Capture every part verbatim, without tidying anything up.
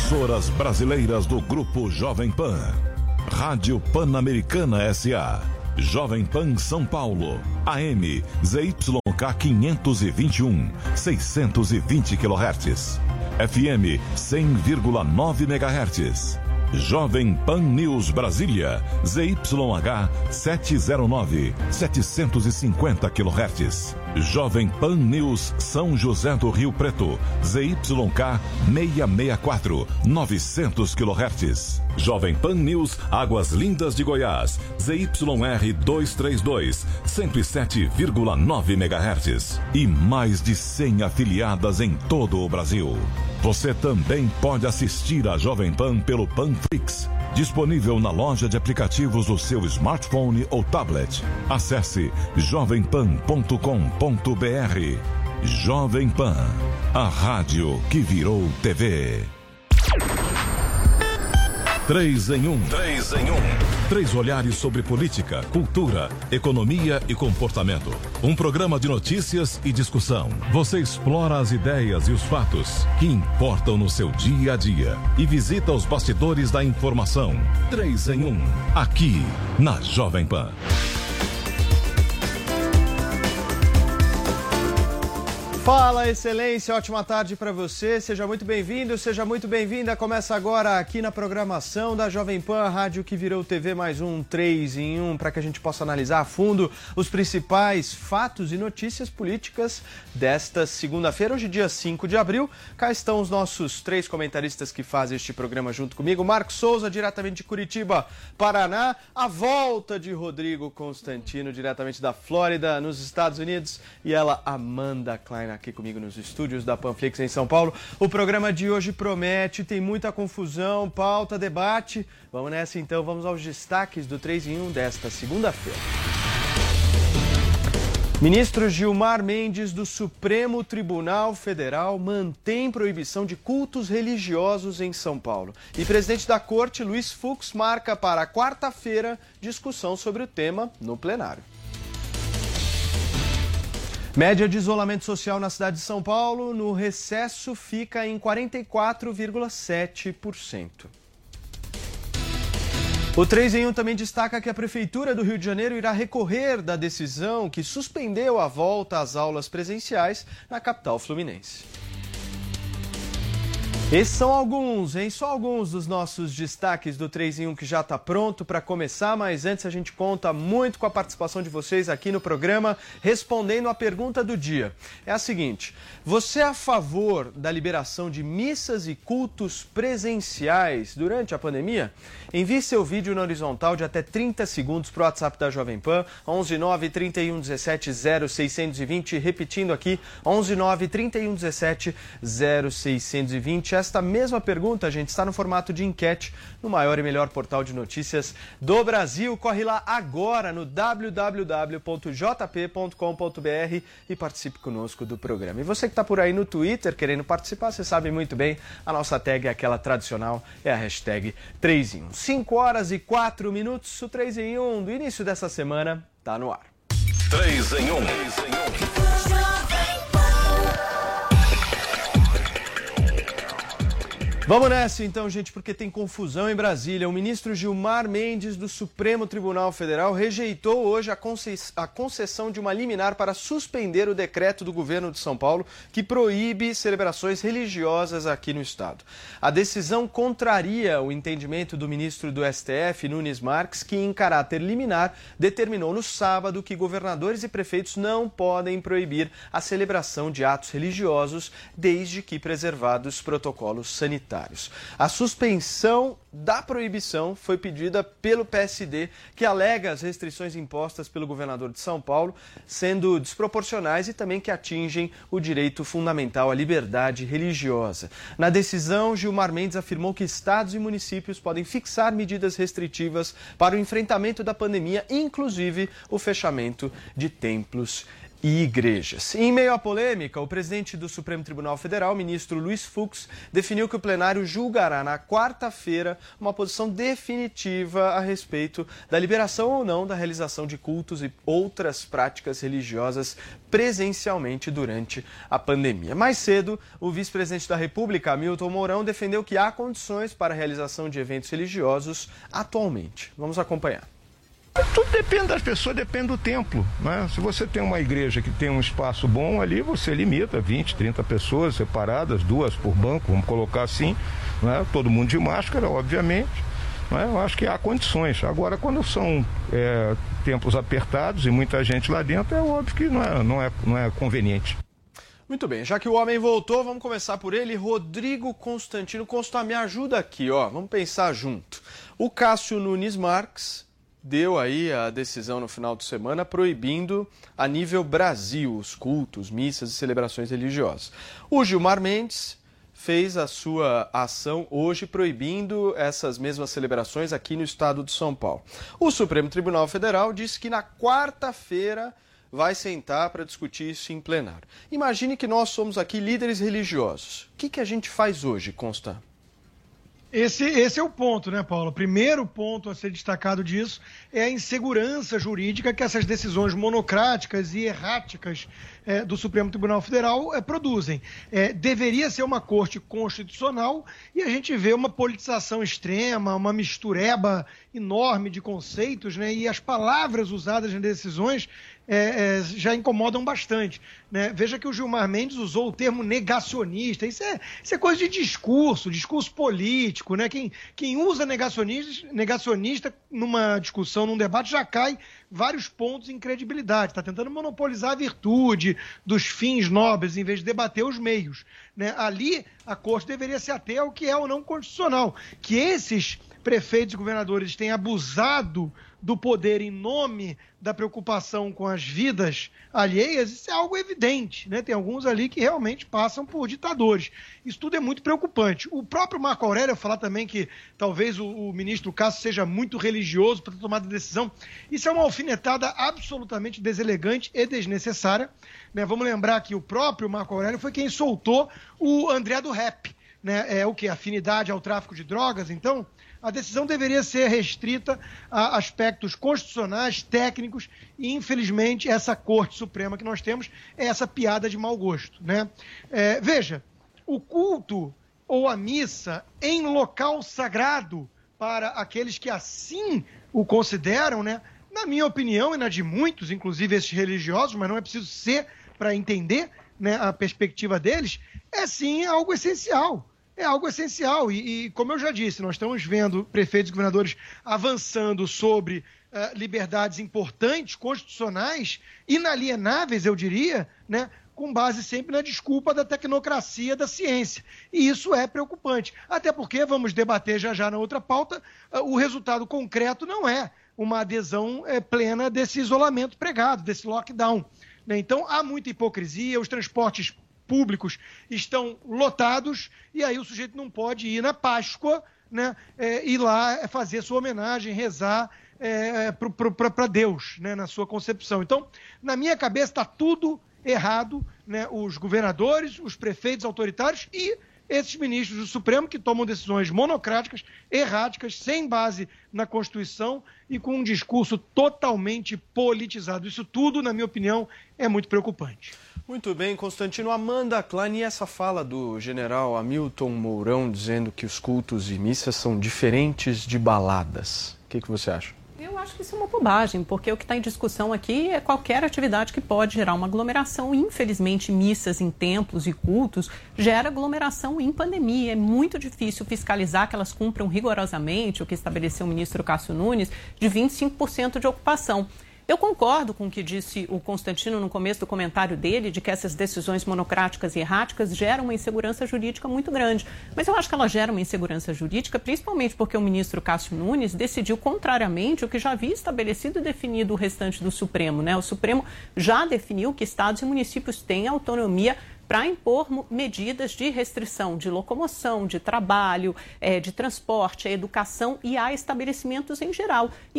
Emissoras brasileiras do Grupo Jovem Pan. Rádio Pan-Americana S A Jovem Pan São Paulo, A M Z Y K quinhentos e vinte e um, seiscentos e vinte quilohertz. F M cem vírgula nove megahertz. Jovem Pan News Brasília, Z Y H setecentos e nove, setecentos e cinquenta quilohertz. Jovem Pan News São José do Rio Preto, Z Y K seiscentos e sessenta e quatro, novecentos quilohertz. Jovem Pan News Águas Lindas de Goiás, Z Y R duzentos e trinta e dois, cento e sete vírgula nove megahertz. E mais de cem afiliadas em todo o Brasil. Você também pode assistir a Jovem Pan pelo Panflix, disponível na loja de aplicativos do seu smartphone ou tablet. Acesse jovem pan ponto com ponto b r. Jovem Pan, a rádio que virou T V. Três em um. Três em um. Três olhares sobre política, cultura, economia e comportamento. Um programa de notícias e discussão. Você explora as ideias e os fatos que importam no seu dia a dia e visita os bastidores da informação. Três em um. Aqui na Jovem Pan. Fala, excelência, ótima tarde para você, seja muito bem-vindo, seja muito bem-vinda. Começa agora aqui na programação da Jovem Pan, a rádio que virou T V, mais um três em um, para que a gente possa analisar a fundo os principais fatos e notícias políticas desta segunda-feira, hoje dia cinco de abril. Cá estão os nossos três comentaristas que fazem este programa junto comigo. Marcos Souza, diretamente de Curitiba, Paraná. A volta de Rodrigo Constantino, diretamente da Flórida, nos Estados Unidos. E ela, Amanda Klein, aqui comigo nos estúdios da Panflix em São Paulo. O programa de hoje promete, tem muita confusão, pauta, debate. Vamos nessa então, vamos aos destaques do três em um desta segunda-feira. Ministro Gilmar Mendes do Supremo Tribunal Federal mantém proibição de cultos religiosos em São Paulo. E presidente da Corte, Luiz Fux, marca para quarta-feira discussão sobre o tema no plenário. Média de isolamento social na cidade de São Paulo, no recesso, fica em quarenta e quatro vírgula sete por cento. O três em um também destaca que a Prefeitura do Rio de Janeiro irá recorrer da decisão que suspendeu a volta às aulas presenciais na capital fluminense. Esses são alguns, hein? Só alguns dos nossos destaques do três em um que já está pronto para começar, mas antes a gente conta muito com a participação de vocês aqui no programa, respondendo a pergunta do dia. É a seguinte: você é a favor da liberação de missas e cultos presenciais durante a pandemia? Envie seu vídeo na horizontal de até trinta segundos para o WhatsApp da Jovem Pan, onze nove trinta e um dezessete zero seiscentos e vinte, repetindo aqui, onze nove trinta e um dezessete zero seiscentos e vinte. Esta mesma pergunta, gente, está no formato de enquete no maior e melhor portal de notícias do Brasil. Corre lá agora no w w w ponto j p ponto com ponto b r e participe conosco do programa. E você que está por aí no Twitter querendo participar, você sabe muito bem, a nossa tag é aquela tradicional, é a hashtag três em um. cinco horas e quatro minutos, o três em um do início dessa semana está no ar. três em um. Vamos nessa então, gente, porque tem confusão em Brasília. O ministro Gilmar Mendes do Supremo Tribunal Federal rejeitou hoje a concessão de uma liminar para suspender o decreto do governo de São Paulo que proíbe celebrações religiosas aqui no estado. A decisão contraria o entendimento do ministro do S T F, Nunes Marques, que em caráter liminar determinou no sábado que governadores e prefeitos não podem proibir a celebração de atos religiosos desde que preservados protocolos sanitários. A suspensão da proibição foi pedida pelo P S D, que alega as restrições impostas pelo governador de São Paulo sendo desproporcionais e também que atingem o direito fundamental à liberdade religiosa. Na decisão, Gilmar Mendes afirmou que estados e municípios podem fixar medidas restritivas para o enfrentamento da pandemia, inclusive o fechamento de templos e igrejas. Em meio à polêmica, o presidente do Supremo Tribunal Federal, ministro Luiz Fux, definiu que o plenário julgará na quarta-feira uma posição definitiva a respeito da liberação ou não da realização de cultos e outras práticas religiosas presencialmente durante a pandemia. Mais cedo, o vice-presidente da República, Hamilton Mourão, defendeu que há condições para a realização de eventos religiosos atualmente. Vamos acompanhar. Tudo depende das pessoas, depende do templo, né? Se você tem uma igreja que tem um espaço bom ali, você limita vinte, trinta pessoas separadas, duas por banco, vamos colocar assim, né? Todo mundo de máscara, obviamente, né? Eu acho que há condições. Agora, quando são é, templos apertados e muita gente lá dentro, é óbvio que não é, não é, não é conveniente. Muito bem, já que o homem voltou, vamos começar por ele. Rodrigo Constantino. Consta, me ajuda aqui, ó, vamos pensar junto. O Cássio Nunes Marques deu aí a decisão no final de semana proibindo a nível Brasil os cultos, missas e celebrações religiosas. O Gilmar Mendes fez a sua ação hoje proibindo essas mesmas celebrações aqui no estado de São Paulo. O Supremo Tribunal Federal disse que na quarta-feira vai sentar para discutir isso em plenário. Imagine que nós somos aqui líderes religiosos. O que, que a gente faz hoje, Consta? Esse, esse é o ponto, né, Paulo? O primeiro ponto a ser destacado disso é a insegurança jurídica que essas decisões monocráticas e erráticas é, do Supremo Tribunal Federal é, produzem. É, deveria ser uma corte constitucional e a gente vê uma politização extrema, uma mistureba enorme de conceitos, né, e as palavras usadas nas decisões É, é, já incomodam bastante, né? Veja que o Gilmar Mendes usou o termo negacionista. Isso é, isso é coisa de discurso, discurso político, né? Quem, quem usa negacionista, negacionista numa discussão, num debate, já cai vários pontos em credibilidade. Está tentando monopolizar a virtude dos fins nobres em vez de debater os meios, né? Ali, a corte deveria se ater ao que é ou não constitucional. Que esses prefeitos e governadores têm abusado do poder em nome da preocupação com as vidas alheias, isso é algo evidente, né? Tem alguns ali que realmente passam por ditadores. Isso tudo é muito preocupante. O próprio Marco Aurélio falar também que talvez o, o ministro Cássio seja muito religioso para tomar a decisão. Isso é uma alfinetada absolutamente deselegante e desnecessária, né? Vamos lembrar que o próprio Marco Aurélio foi quem soltou o André do Rap, né? É o que? Afinidade ao tráfico de drogas, então a decisão deveria ser restrita a aspectos constitucionais, técnicos, e infelizmente essa Corte Suprema que nós temos é essa piada de mau gosto, né? É, veja, o culto ou a missa em local sagrado para aqueles que assim o consideram, né? Na minha opinião e na de muitos, inclusive esses religiosos, mas não é preciso ser para entender, né, a perspectiva deles, é sim algo essencial. É algo essencial e, e, como eu já disse, nós estamos vendo prefeitos e governadores avançando sobre uh, liberdades importantes, constitucionais, inalienáveis, eu diria, né, com base sempre na desculpa da tecnocracia da ciência. E isso é preocupante. Até porque, vamos debater já já na outra pauta, uh, o resultado concreto não é uma adesão uh, plena desse isolamento pregado, desse lockdown, né? Então, há muita hipocrisia, os transportes públicos estão lotados e aí o sujeito não pode ir na Páscoa, né, é, ir lá fazer sua homenagem, rezar é, para Deus, né, na sua concepção. Então, na minha cabeça está tudo errado, né, os governadores, os prefeitos autoritários e esses ministros do Supremo que tomam decisões monocráticas, erráticas, sem base na Constituição e com um discurso totalmente politizado. Isso tudo, na minha opinião, é muito preocupante. Muito bem, Constantino. Amanda Klein, e essa fala do general Hamilton Mourão dizendo que os cultos e missas são diferentes de baladas. O que, que você acha? Eu acho que isso é uma bobagem, porque o que está em discussão aqui é qualquer atividade que pode gerar uma aglomeração. Infelizmente, missas em templos e cultos gera aglomeração em pandemia. É muito difícil fiscalizar que elas cumpram rigorosamente o que estabeleceu o ministro Cássio Nunes, de vinte e cinco por cento de ocupação. Eu concordo com o que disse o Constantino no começo do comentário dele, de que essas decisões monocráticas e erráticas geram uma insegurança jurídica muito grande. Mas eu acho que ela gera uma insegurança jurídica principalmente porque o ministro Cássio Nunes decidiu contrariamente o que já havia estabelecido e definido o restante do Supremo, né? O Supremo já definiu que estados e municípios têm autonomia para impor medidas de restrição de locomoção, de trabalho, é, de transporte, educação e a estabelecimentos em geral. E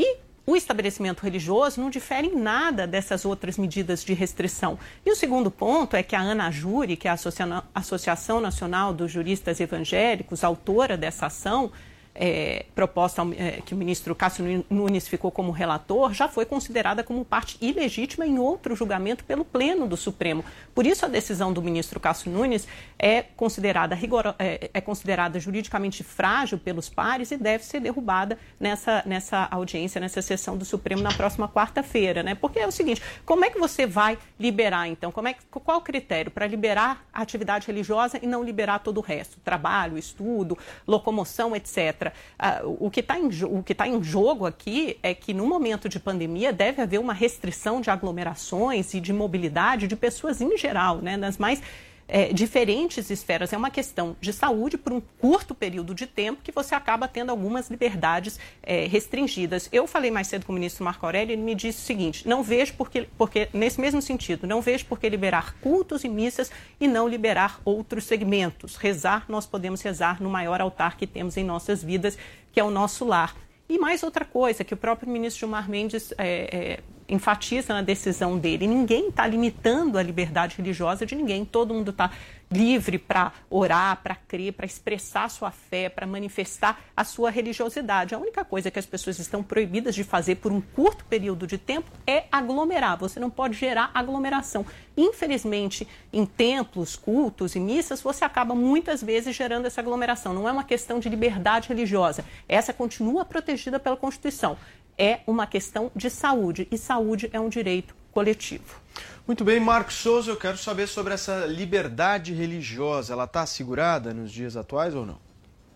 o estabelecimento religioso não difere em nada dessas outras medidas de restrição. E o segundo ponto é que a ANAJURE, que é a Associação Nacional dos Juristas Evangélicos, autora dessa ação, É, proposta é, que o ministro Cássio Nunes ficou como relator, já foi considerada como parte ilegítima em outro julgamento pelo Pleno do Supremo. Por isso, a decisão do ministro Cássio Nunes é considerada, rigor... é, é considerada juridicamente frágil pelos pares e deve ser derrubada nessa, nessa audiência, nessa sessão do Supremo na próxima quarta-feira, né? Porque é o seguinte, como é que você vai liberar, então? Como é que, qual o critério para liberar a atividade religiosa e não liberar todo o resto? Trabalho, estudo, locomoção, etcétera. Uh, o que está em, o que tá em jogo aqui é que, no momento de pandemia, deve haver uma restrição de aglomerações e de mobilidade de pessoas em geral, né, nas mais é, diferentes esferas. É uma questão de saúde por um curto período de tempo que você acaba tendo algumas liberdades é, restringidas. Eu falei mais cedo com o ministro Marco Aurélio e ele me disse o seguinte, não vejo porque, porque, nesse mesmo sentido, não vejo por que liberar cultos e missas e não liberar outros segmentos. Rezar, nós podemos rezar no maior altar que temos em nossas vidas, que é o nosso lar. E mais outra coisa, que o próprio ministro Gilmar Mendes é, é, enfatiza na decisão dele, ninguém está limitando a liberdade religiosa de ninguém, todo mundo está livre para orar, para crer, para expressar sua fé, para manifestar a sua religiosidade. A única coisa que as pessoas estão proibidas de fazer por um curto período de tempo é aglomerar. Você não pode gerar aglomeração. Infelizmente, em templos, cultos e missas, você acaba muitas vezes gerando essa aglomeração. Não é uma questão de liberdade religiosa. Essa continua protegida pela Constituição. É uma questão de saúde, e saúde é um direito coletivo. Muito bem, Marcos Souza, eu quero saber sobre essa liberdade religiosa. Ela está assegurada nos dias atuais ou não?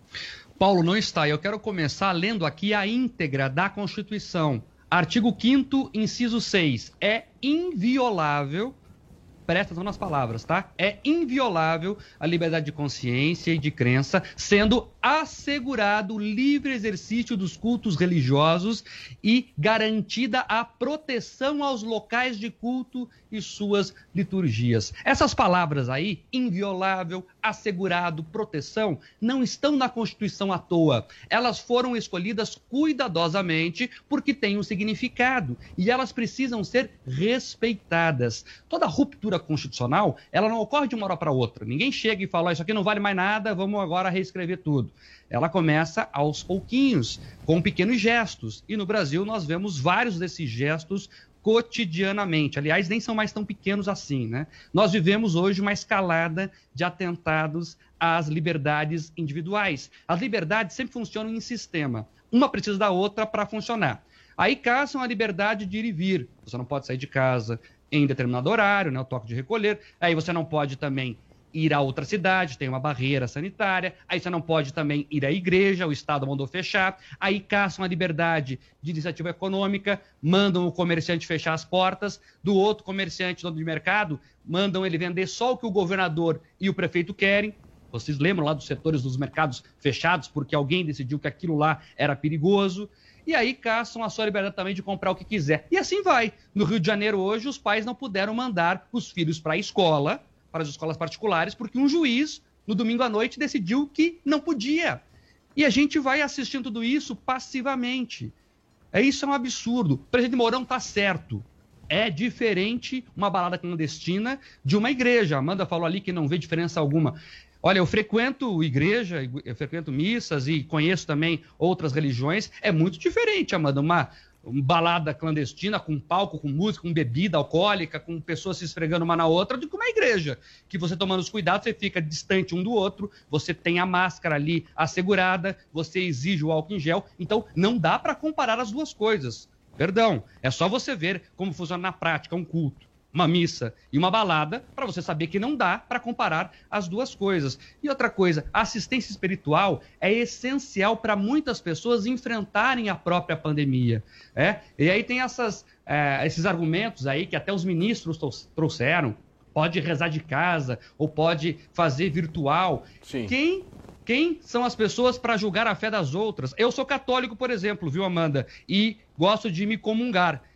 Paulo, não está. Eu quero começar lendo aqui a íntegra da Constituição. Artigo quinto, inciso seis. É inviolável, presta atenção nas palavras, tá? É inviolável a liberdade de consciência e de crença, sendo assegurado o livre exercício dos cultos religiosos e garantida a proteção aos locais de culto e suas liturgias. Essas palavras aí, inviolável, assegurado, proteção, não estão na Constituição à toa. Elas foram escolhidas cuidadosamente porque têm um significado e elas precisam ser respeitadas. Toda ruptura constitucional, ela não ocorre de uma hora para outra. Ninguém chega e fala, isso aqui não vale mais nada, vamos agora reescrever tudo. Ela começa aos pouquinhos, com pequenos gestos. E no Brasil nós vemos vários desses gestos cotidianamente. Aliás, nem são mais tão pequenos assim, né? Nós vivemos hoje uma escalada de atentados às liberdades individuais. As liberdades sempre funcionam em sistema. Uma precisa da outra para funcionar. Aí caçam a liberdade de ir e vir. Você não pode sair de casa em determinado horário, né? O toque de recolher. Aí você não pode também ir a outra cidade, tem uma barreira sanitária, aí você não pode também ir à igreja, o Estado mandou fechar, aí caçam a liberdade de iniciativa econômica, mandam o comerciante fechar as portas, do outro comerciante, dono de mercado, mandam ele vender só o que o governador e o prefeito querem. Vocês lembram lá dos setores dos mercados fechados porque alguém decidiu que aquilo lá era perigoso? E aí caçam a sua liberdade também de comprar o que quiser. E assim vai. No Rio de Janeiro hoje, os pais não puderam mandar os filhos para a escola, para as escolas particulares, porque um juiz, no domingo à noite, decidiu que não podia. E a gente vai assistindo tudo isso passivamente. É, isso é um absurdo. O presidente Mourão está certo. É diferente uma balada clandestina de uma igreja. A Amanda falou ali que não vê diferença alguma. Olha, eu frequento igreja, eu frequento missas e conheço também outras religiões. É muito diferente, Amanda, uma... uma balada clandestina com palco, com música, com bebida alcoólica, com pessoas se esfregando uma na outra, do que uma igreja, que você tomando os cuidados, você fica distante um do outro, você tem a máscara ali assegurada, você exige o álcool em gel, então não dá para comparar as duas coisas. Perdão, é só você ver como funciona na prática um culto, uma missa e uma balada, para você saber que não dá para comparar as duas coisas. E outra coisa, a assistência espiritual é essencial para muitas pessoas enfrentarem a própria pandemia. É? E aí tem essas, é, esses argumentos aí que até os ministros trouxeram, pode rezar de casa ou pode fazer virtual. Sim. Quem... Quem são as pessoas para julgar a fé das outras? Eu sou católico, por exemplo, viu, Amanda? E gosto de me comungar.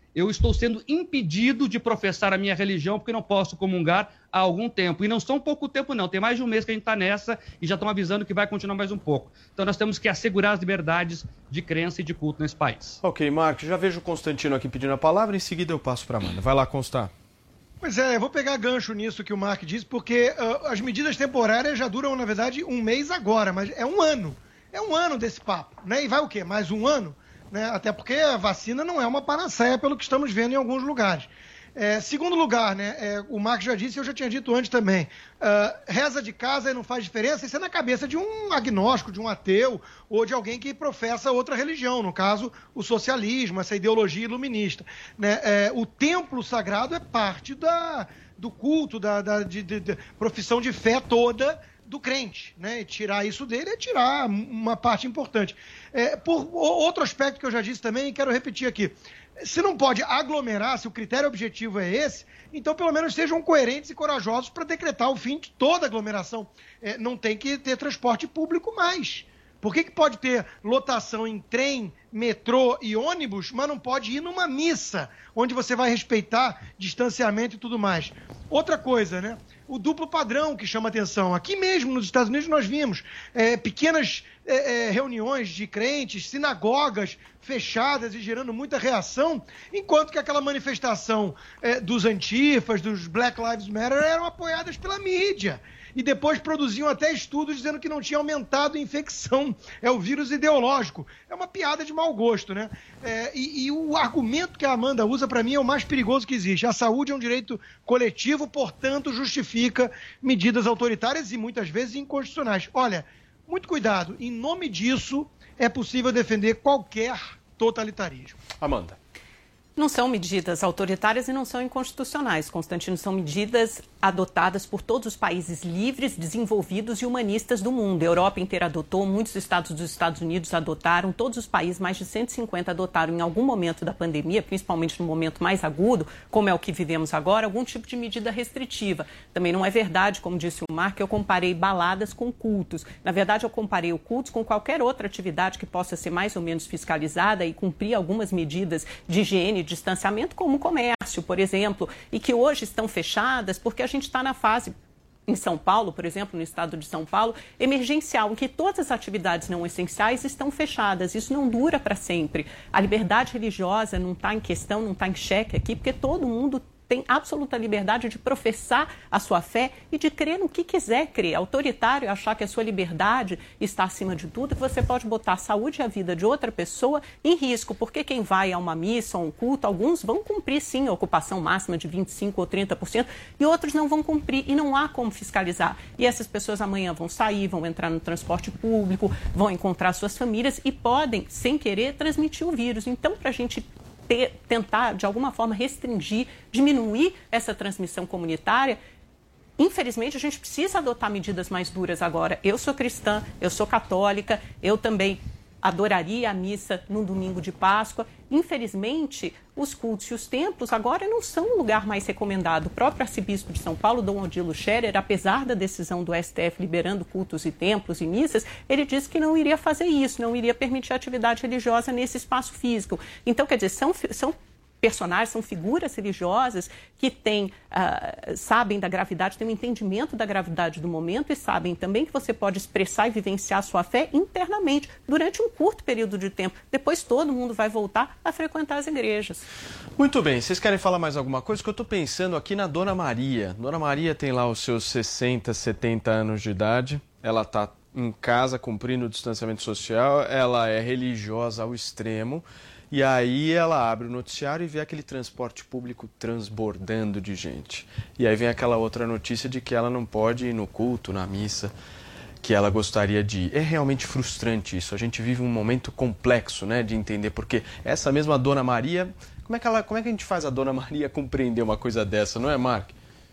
eu estou sendo impedido de professar a minha religião porque não posso comungar há algum tempo. E não são pouco tempo, não. Tem mais de um mês que a gente está nessa e já estão avisando que vai continuar mais um pouco. Então nós temos que assegurar as liberdades de crença e de culto nesse país. Ok, Marcos, já vejo o Constantino aqui pedindo a palavra, em seguida eu passo para a Amanda. Vai lá, Constar. Pois é, eu vou pegar gancho nisso que o Mark disse, porque uh, as medidas temporárias já duram, na verdade, um mês agora, mas é um ano. É um ano desse papo, né? E vai o quê? Mais um ano? Né? Até porque a vacina não é uma panaceia, pelo que estamos vendo em alguns lugares. É, segundo lugar, né, é, o Marcos já disse, eu já tinha dito antes também, uh, reza de casa não faz diferença, isso é na cabeça de um agnóstico, de um ateu, ou de alguém que professa outra religião, no caso, o socialismo, essa ideologia iluminista. Né? É, o templo sagrado é parte da, do culto, da, da de, de, de profissão de fé toda do crente, né? E tirar isso dele é tirar uma parte importante. É, por outro aspecto que eu já disse também, e quero repetir aqui, se não pode aglomerar, se o critério objetivo é esse, então pelo menos sejam coerentes e corajosos para decretar o fim de toda aglomeração. É, não tem que ter transporte público mais. Por que que pode ter lotação em trem, metrô e ônibus, mas não pode ir numa missa, onde você vai respeitar distanciamento e tudo mais? Outra coisa, né? O duplo padrão que chama atenção. Aqui mesmo, nos Estados Unidos, nós vimos é, pequenas é, é, reuniões de crentes, sinagogas fechadas e gerando muita reação, enquanto que aquela manifestação é, dos antifas, dos Black Lives Matter, eram apoiadas pela mídia. E depois produziam até estudos dizendo que não tinha aumentado a infecção. É o vírus ideológico. É uma piada de mau gosto, né? É, e, e o argumento que a Amanda usa, para mim, é o mais perigoso que existe. A saúde é um direito coletivo, portanto, justifica medidas autoritárias e, muitas vezes, inconstitucionais. Olha, muito cuidado. Em nome disso, é possível defender qualquer totalitarismo. Amanda. Não são medidas autoritárias e não são inconstitucionais, Constantino. São medidas adotadas por todos os países livres, desenvolvidos e humanistas do mundo. A Europa inteira adotou, muitos estados dos Estados Unidos adotaram, todos os países, mais de cento e cinquenta, adotaram em algum momento da pandemia, principalmente no momento mais agudo, como é o que vivemos agora, algum tipo de medida restritiva. Também não é verdade, como disse o Marco, que eu comparei baladas com cultos. Na verdade, eu comparei o cultos com qualquer outra atividade que possa ser mais ou menos fiscalizada e cumprir algumas medidas de higiene, distanciamento, como o comércio, por exemplo, e que hoje estão fechadas porque a gente está na fase, em São Paulo, por exemplo, no estado de São Paulo, emergencial, em que todas as atividades não essenciais estão fechadas. Isso não dura para sempre. A liberdade religiosa não está em questão, não está em xeque aqui, porque todo mundo tem absoluta liberdade de professar a sua fé e de crer no que quiser crer. Autoritário é achar que a sua liberdade está acima de tudo, que você pode botar a saúde e a vida de outra pessoa em risco, porque quem vai a uma missa ou um culto, alguns vão cumprir sim a ocupação máxima de vinte e cinco por cento ou trinta por cento e outros não vão cumprir e não há como fiscalizar. E essas pessoas amanhã vão sair, vão entrar no transporte público, vão encontrar suas famílias e podem, sem querer, transmitir o vírus. Então, para a gente Ter, tentar, de alguma forma, restringir, diminuir essa transmissão comunitária, infelizmente, a gente precisa adotar medidas mais duras agora. Eu sou cristã, eu sou católica, eu também adoraria a missa no domingo de Páscoa. Infelizmente, os cultos e os templos agora não são o lugar mais recomendado. O próprio arcebispo de São Paulo, Dom Odilo Scherer, apesar da decisão do S T F liberando cultos e templos e missas, ele disse que não iria fazer isso, não iria permitir atividade religiosa nesse espaço físico. Então, quer dizer, são, são personagens, são figuras religiosas que têm, uh, sabem da gravidade, têm um entendimento da gravidade do momento e sabem também que você pode expressar e vivenciar sua fé internamente durante um curto período de tempo. Depois todo mundo vai voltar a frequentar as igrejas. Muito bem, vocês querem falar mais alguma coisa? Que eu estou pensando aqui na Dona Maria. Dona Maria tem lá os seus sessenta, setenta anos de idade, ela está em casa cumprindo o distanciamento social, ela é religiosa ao extremo. E aí ela abre o noticiário e vê aquele transporte público transbordando de gente. E aí vem aquela outra notícia de que ela não pode ir no culto, na missa, que ela gostaria de ir. É realmente frustrante isso. A gente vive um momento complexo, né, de entender, porque essa mesma Dona Maria, como é que, ela, como é que a gente faz a Dona Maria compreender uma coisa dessa, não é, Mark?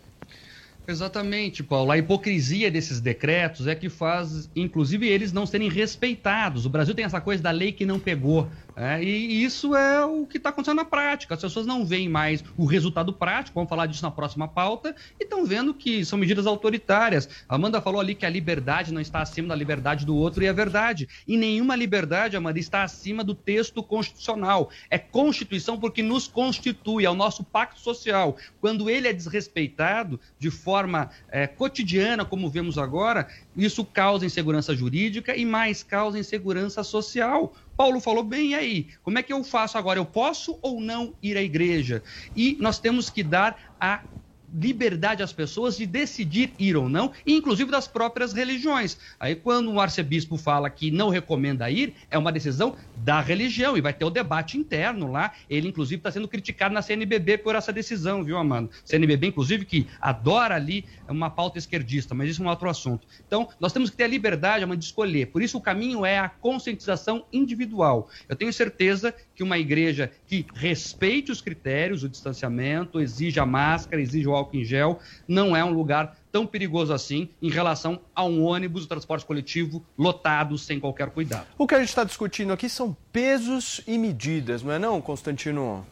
Exatamente, Paulo. A hipocrisia desses decretos é que faz, inclusive, eles não serem respeitados. O Brasil tem essa coisa da lei que não pegou. É, e isso é o que está acontecendo na prática. As pessoas não veem mais o resultado prático, vamos falar disso na próxima pauta, e estão vendo que são medidas autoritárias. A Amanda falou ali que a liberdade não está acima da liberdade do outro, e é verdade. E nenhuma liberdade, Amanda, está acima do texto constitucional. É Constituição porque nos constitui, é o nosso pacto social. Quando ele é desrespeitado de forma é, cotidiana, como vemos agora, isso causa insegurança jurídica e mais causa insegurança social. Paulo falou bem, e aí? Como é que eu faço agora? Eu posso ou não ir à igreja? E nós temos que dar a liberdade às pessoas de decidir ir ou não, inclusive das próprias religiões. Aí quando o arcebispo fala que não recomenda ir, é uma decisão da religião e vai ter o debate interno lá. Ele, inclusive, está sendo criticado na C N B B por essa decisão, viu, Amanda? C N B B, inclusive, que adora ali uma pauta esquerdista, mas isso é um outro assunto. Então, nós temos que ter a liberdade, Amanda, de escolher. Por isso, o caminho é a conscientização individual. Eu tenho certeza que uma igreja que respeite os critérios, o distanciamento, exige a máscara, exige o álcool em gel, não é um lugar tão perigoso assim em relação a um ônibus de transporte coletivo lotado sem qualquer cuidado. O que a gente está discutindo aqui são pesos e medidas, não é não, Constantino?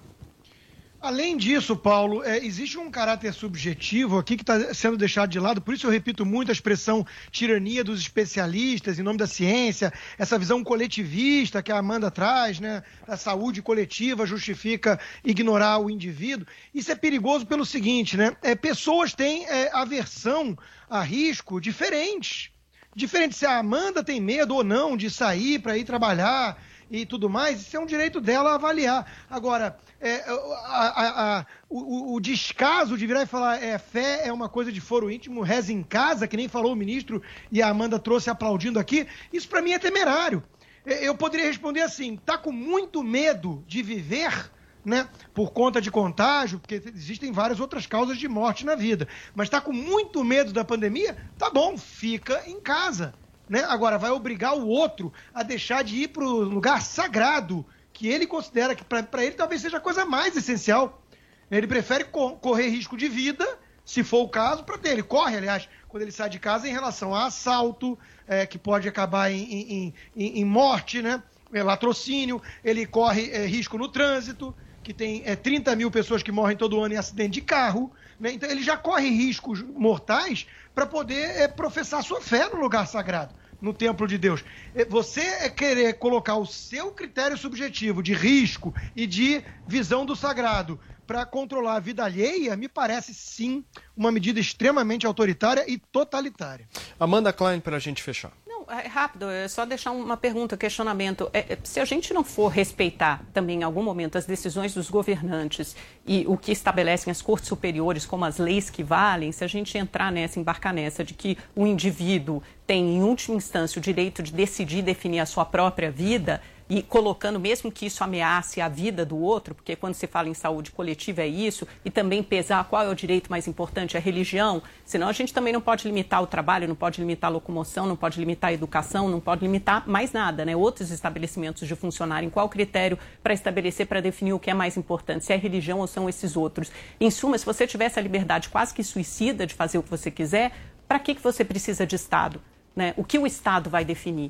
Além disso, Paulo, é, existe um caráter subjetivo aqui que está sendo deixado de lado, por isso eu repito muito a expressão tirania dos especialistas em nome da ciência, essa visão coletivista que a Amanda traz, né? A saúde coletiva justifica ignorar o indivíduo. Isso é perigoso pelo seguinte, né? É, pessoas têm é, aversão a risco diferentes. Diferente se a Amanda tem medo ou não de sair para ir trabalhar e tudo mais, isso é um direito dela avaliar. Agora, é, a, a, a, o, o descaso de virar e falar é, fé é uma coisa de foro íntimo, reza em casa, que nem falou o ministro e a Amanda trouxe aplaudindo aqui, isso para mim é temerário. Eu poderia responder assim, tá com muito medo de viver, né, por conta de contágio, porque existem várias outras causas de morte na vida, mas tá com muito medo da pandemia, tá bom, fica em casa. Né? Agora, vai obrigar o outro a deixar de ir para o lugar sagrado, que ele considera que para ele talvez seja a coisa mais essencial. Ele prefere co- correr risco de vida, se for o caso, para ter. Ele corre, aliás, quando ele sai de casa em relação a assalto, é, que pode acabar em, em, em, em morte, né? É, latrocínio, ele corre é, risco no trânsito, que tem é, trinta mil pessoas que morrem todo ano em acidente de carro, né? Então ele já corre riscos mortais para poder é, professar sua fé no lugar sagrado, no templo de Deus. Você é querer colocar o seu critério subjetivo de risco e de visão do sagrado para controlar a vida alheia, me parece sim uma medida extremamente autoritária e totalitária. Amanda Klein, para a gente fechar. É rápido, é só deixar uma pergunta, questionamento. É, se a gente não for respeitar também em algum momento as decisões dos governantes e o que estabelecem as cortes superiores como as leis que valem, se a gente entrar nessa, embarcar nessa de que o indivíduo tem, em última instância, o direito de decidir e definir a sua própria vida, e colocando, mesmo que isso ameace a vida do outro, porque quando se fala em saúde coletiva é isso, e também pesar qual é o direito mais importante, a religião, senão a gente também não pode limitar o trabalho, não pode limitar a locomoção, não pode limitar a educação, não pode limitar mais nada, né? Outros estabelecimentos de funcionarem, qual critério para estabelecer, para definir o que é mais importante, se é religião ou são esses outros. Em suma, se você tivesse a liberdade quase que suicida de fazer o que você quiser, para que, que você precisa de Estado? Né? O que o Estado vai definir?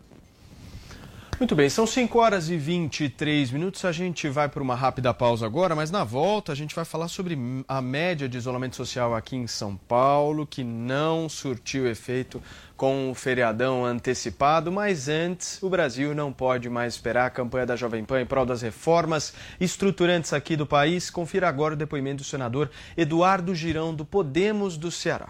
Muito bem, são cinco horas e vinte e três minutos, a gente vai para uma rápida pausa agora, mas na volta a gente vai falar sobre a média de isolamento social aqui em São Paulo, que não surtiu efeito com o feriadão antecipado, mas antes o Brasil não pode mais esperar. A campanha da Jovem Pan em prol das reformas estruturantes aqui do país. Confira agora o depoimento do senador Eduardo Girão, do Podemos do Ceará.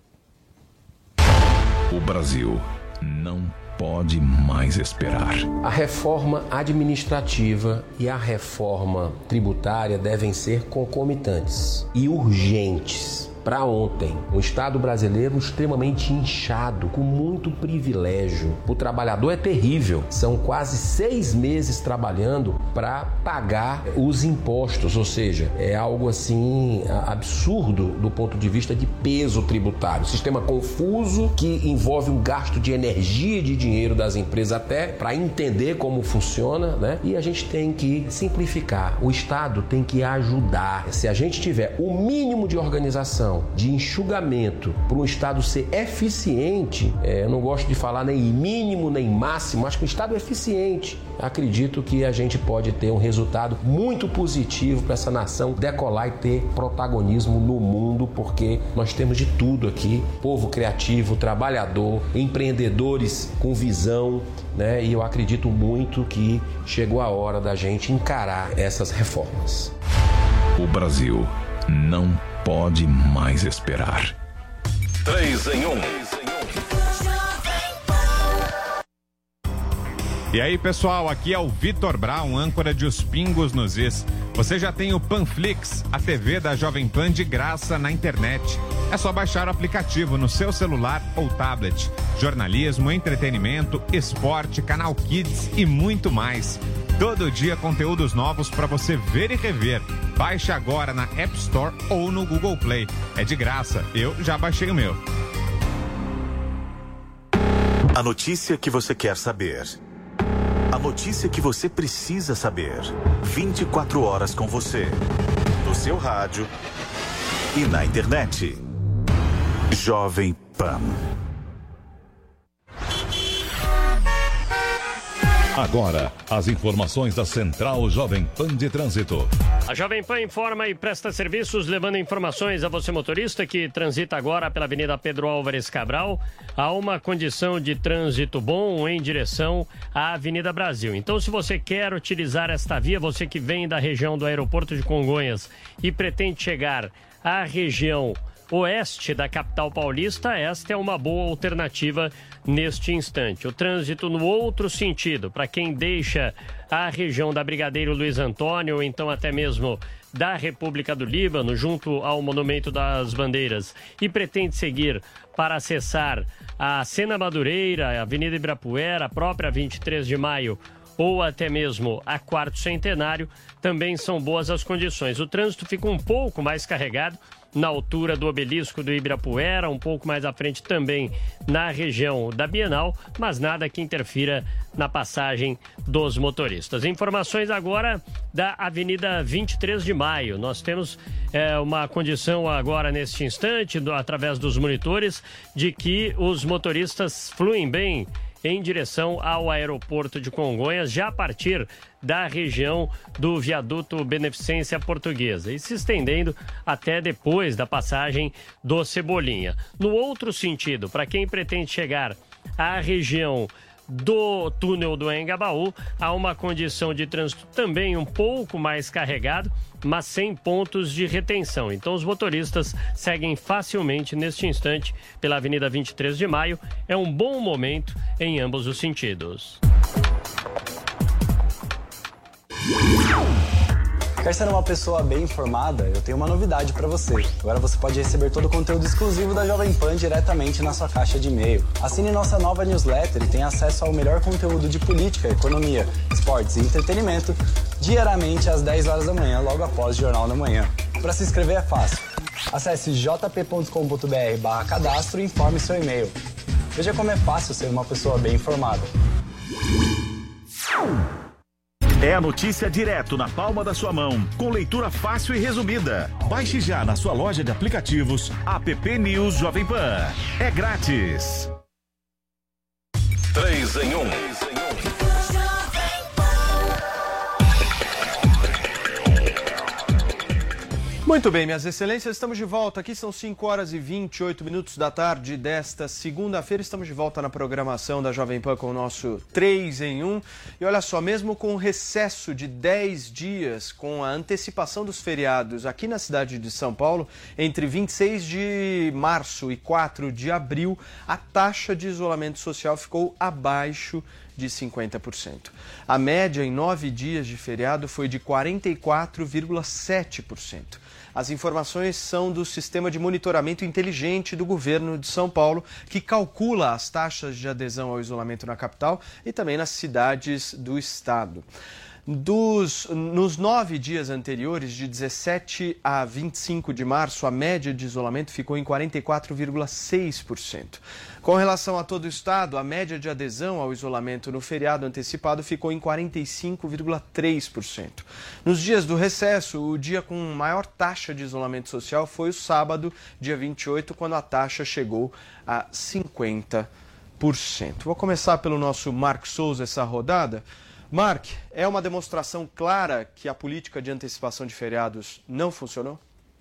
O Brasil não pode mais esperar. A reforma administrativa e a reforma tributária devem ser concomitantes e urgentes. Para ontem, um Estado brasileiro extremamente inchado, com muito privilégio. O trabalhador é terrível. São quase seis meses trabalhando para pagar os impostos, ou seja, é algo assim absurdo do ponto de vista de peso tributário. Sistema confuso que envolve um gasto de energia e de dinheiro das empresas até para entender como funciona, né? E a gente tem que simplificar. O Estado tem que ajudar. Se a gente tiver o mínimo de organização operação de enxugamento para um Estado ser eficiente, é, eu não gosto de falar nem mínimo nem máximo, acho que um Estado eficiente, acredito que a gente pode ter um resultado muito positivo para essa nação decolar e ter protagonismo no mundo, porque nós temos de tudo aqui, povo criativo, trabalhador, empreendedores com visão, né? E eu acredito muito que chegou a hora da gente encarar essas reformas. O Brasil não pode mais esperar. Três em um. E aí, pessoal, aqui é o Vitor Brown, âncora de Os Pingos nos Is. Você já tem o Panflix, a T V da Jovem Pan de graça na internet. É só baixar o aplicativo no seu celular ou tablet. Jornalismo, entretenimento, esporte, canal Kids e muito mais. Todo dia conteúdos novos para você ver e rever. Baixe agora na App Store ou no Google Play. É de graça, eu já baixei o meu. A notícia que você quer saber. A notícia que você precisa saber. vinte e quatro horas com você. No seu rádio e na internet. Jovem Pan. Agora, as informações da Central Jovem Pan de Trânsito. A Jovem Pan informa e presta serviços, levando informações a você motorista que transita agora pela Avenida Pedro Álvares Cabral. Há uma condição de trânsito bom em direção à Avenida Brasil. Então, se você quer utilizar esta via, você que vem da região do aeroporto de Congonhas e pretende chegar à região oeste da capital paulista, esta é uma boa alternativa neste instante. O trânsito no outro sentido, para quem deixa a região da Brigadeiro Luiz Antônio, ou então até mesmo da República do Líbano, junto ao Monumento das Bandeiras, e pretende seguir para acessar a Sena Madureira, a Avenida Ibirapuera, a própria vinte e três de maio, ou até mesmo a Quarto Centenário, também são boas as condições. O trânsito fica um pouco mais carregado na altura do obelisco do Ibirapuera, um pouco mais à frente também na região da Bienal, mas nada que interfira na passagem dos motoristas. Informações agora da Avenida vinte e três de maio. Nós temos é, uma condição agora neste instante, do, através dos monitores, de que os motoristas fluem bem em direção ao aeroporto de Congonhas, já a partir da região do viaduto Beneficência Portuguesa e se estendendo até depois da passagem do Cebolinha. No outro sentido, para quem pretende chegar à região do túnel do Engabaú, há uma condição de trânsito também um pouco mais carregado, mas sem pontos de retenção. Então os motoristas seguem facilmente neste instante pela Avenida vinte e três de maio. É um bom momento em ambos os sentidos. Quer ser uma pessoa bem informada? Eu tenho uma novidade para você. Agora você pode receber todo o conteúdo exclusivo da Jovem Pan diretamente na sua caixa de e-mail. Assine nossa nova newsletter e tenha acesso ao melhor conteúdo de política, economia, esportes e entretenimento diariamente às dez horas da manhã, logo após o Jornal da Manhã. Para se inscrever é fácil. Acesse j p ponto com ponto b r barra cadastro e informe seu e-mail. Veja como é fácil ser uma pessoa bem informada. É a notícia direto na palma da sua mão, com leitura fácil e resumida. Baixe já na sua loja de aplicativos App News Jovem Pan. É grátis. Três em um. Muito bem, minhas excelências, estamos de volta. Aqui são cinco horas e vinte e oito minutos da tarde desta segunda-feira. Estamos de volta na programação da Jovem Pan com o nosso três em um. E olha só, mesmo com o recesso de dez dias, com a antecipação dos feriados aqui na cidade de São Paulo, entre vinte e seis de março e quatro de abril, a taxa de isolamento social ficou abaixo de cinquenta por cento. A média em nove dias de feriado foi de quarenta e quatro vírgula sete por cento. As informações são do Sistema de Monitoramento Inteligente do Governo de São Paulo, que calcula as taxas de adesão ao isolamento na capital e também nas cidades do estado. Dos, nos nove dias anteriores, de dezessete a vinte e cinco de março, a média de isolamento ficou em quarenta e quatro vírgula seis por cento. Com relação a todo o estado, a média de adesão ao isolamento no feriado antecipado ficou em quarenta e cinco vírgula três por cento. Nos dias do recesso, o dia com maior taxa de isolamento social foi o sábado, dia vinte e oito, quando a taxa chegou a cinquenta por cento. Vou começar pelo nosso Mark Souza essa rodada. Mark, é uma demonstração clara que a política de antecipação de feriados não funcionou?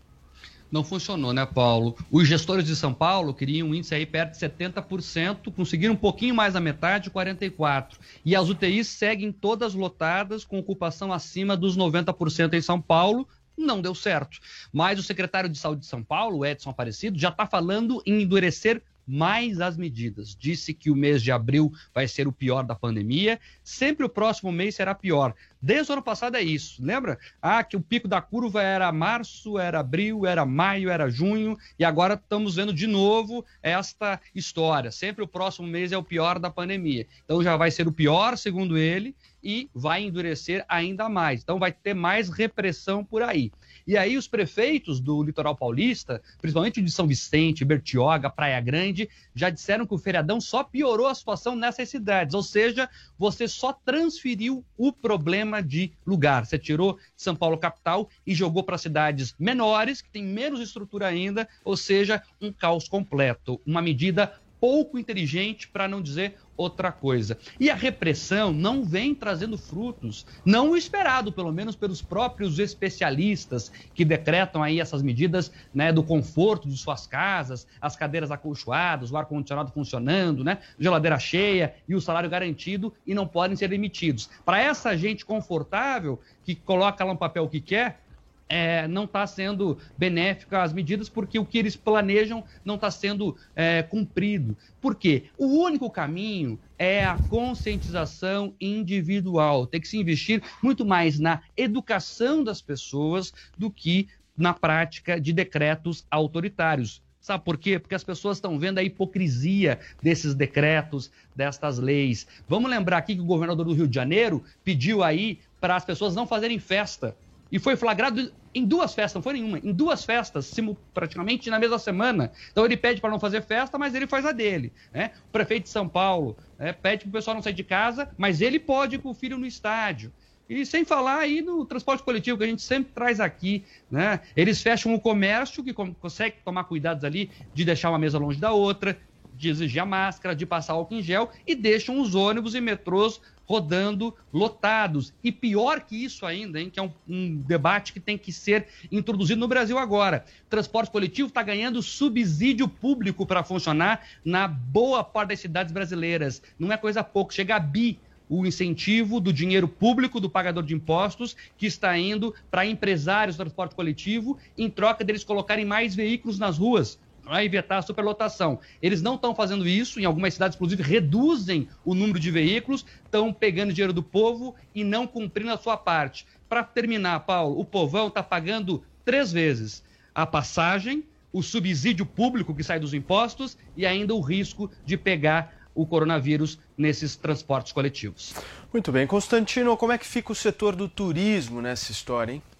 Não funcionou, né, Paulo? Os gestores de São Paulo queriam um índice aí perto de setenta por cento, conseguiram um pouquinho mais da metade, quarenta e quatro por cento. E as U T Is seguem todas lotadas, com ocupação acima dos noventa por cento em São Paulo. Não deu certo. Mas o secretário de Saúde de São Paulo, Edson Aparecido, já está falando em endurecer mais as medidas. Disse que o mês de abril vai ser o pior da pandemia, sempre o próximo mês será pior. Desde o ano passado é isso, lembra? Ah, que o pico da curva era março, era abril, era maio, era junho, e agora estamos vendo de novo esta história. Sempre o próximo mês é o pior da pandemia. Então já vai ser o pior, segundo ele, e vai endurecer ainda mais. Então vai ter mais repressão por aí. E aí os prefeitos do litoral paulista, principalmente de São Vicente, Bertioga, Praia Grande, já disseram que o feriadão só piorou a situação nessas cidades. Ou seja, você só transferiu o problema de lugar. Você tirou São Paulo capital e jogou para cidades menores, que têm menos estrutura ainda, ou seja, um caos completo. Uma medida pouco inteligente, para não dizer outra coisa. E a repressão não vem trazendo frutos, não o esperado, pelo menos pelos próprios especialistas que decretam aí essas medidas, né, do conforto de suas casas, as cadeiras acolchoadas, o ar-condicionado funcionando, né, geladeira cheia e o salário garantido, e não podem ser demitidos. Para essa gente confortável, que coloca lá um papel que quer, É, não está sendo benéfica as medidas, porque o que eles planejam não está sendo é, cumprido. Por quê? O único caminho é a conscientização individual. Tem que se investir muito mais na educação das pessoas do que na prática de decretos autoritários. Sabe por quê? Porque as pessoas estão vendo a hipocrisia desses decretos, destas leis. Vamos lembrar aqui que o governador do Rio de Janeiro pediu aí para as pessoas não fazerem festa. E foi flagrado em duas festas, não foi nenhuma, em duas festas, praticamente na mesma semana. Então ele pede para não fazer festa, mas ele faz a dele, né? O prefeito de São Paulo, né, pede para o pessoal não sair de casa, mas ele pode ir com o filho no estádio. E sem falar aí no transporte coletivo, que a gente sempre traz aqui, né? Eles fecham o comércio, que consegue tomar cuidados ali de deixar uma mesa longe da outra, de exigir a máscara, de passar álcool em gel, e deixam os ônibus e metrôs rodando lotados. E pior que isso ainda, hein, que é um, um debate que tem que ser introduzido no Brasil agora. O transporte coletivo está ganhando subsídio público para funcionar na boa parte das cidades brasileiras. Não é coisa pouca, chega a bi o incentivo do dinheiro público do pagador de impostos, que está indo para empresários do transporte coletivo, em troca deles colocarem mais veículos nas ruas, para evitar a superlotação. Eles não estão fazendo isso, em algumas cidades, inclusive, reduzem o número de veículos, estão pegando dinheiro do povo e não cumprindo a sua parte. Para terminar, Paulo, o povão está pagando três vezes a passagem, o subsídio público que sai dos impostos e ainda o risco de pegar o coronavírus nesses transportes coletivos. Muito bem. Constantino, como é que fica o setor do turismo nessa história, hein?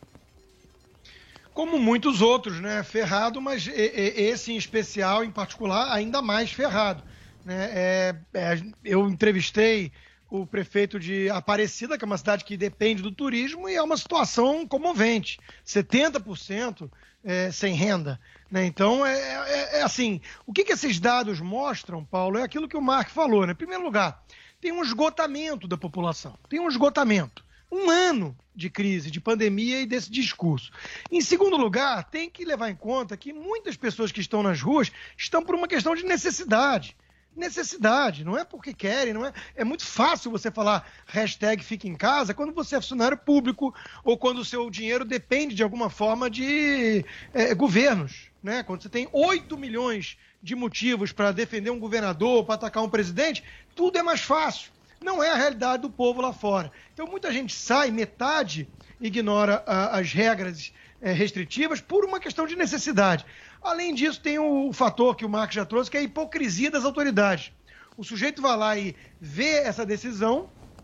Como muitos outros, né? Ferrado, mas esse em especial, em particular, ainda mais ferrado. Né? É, é, eu entrevistei o prefeito de Aparecida, que é uma cidade que depende do turismo, e é uma situação comovente. setenta por cento é, sem renda. Né? Então, é, é, é assim, o que, que esses dados mostram, Paulo, é aquilo que o Mark falou. Né? Em primeiro lugar, tem um esgotamento da população. Tem um esgotamento. Um ano de crise, de pandemia e desse discurso. Em segundo lugar, tem que levar em conta que muitas pessoas que estão nas ruas estão por uma questão de necessidade. Necessidade, não é porque querem, não é... É muito fácil você falar hashtag fica em casa quando você é funcionário público ou quando o seu dinheiro depende de alguma forma de é, governos. Né? Quando você tem oito milhões de motivos para defender um governador, para atacar um presidente, tudo é mais fácil. Não é a realidade do povo lá fora. Então, muita gente sai, metade ignora a, as regras é, restritivas por uma questão de necessidade. Além disso, tem o, o fator que o Marcos já trouxe, que é a hipocrisia das autoridades. O sujeito vai lá e vê essa decisão,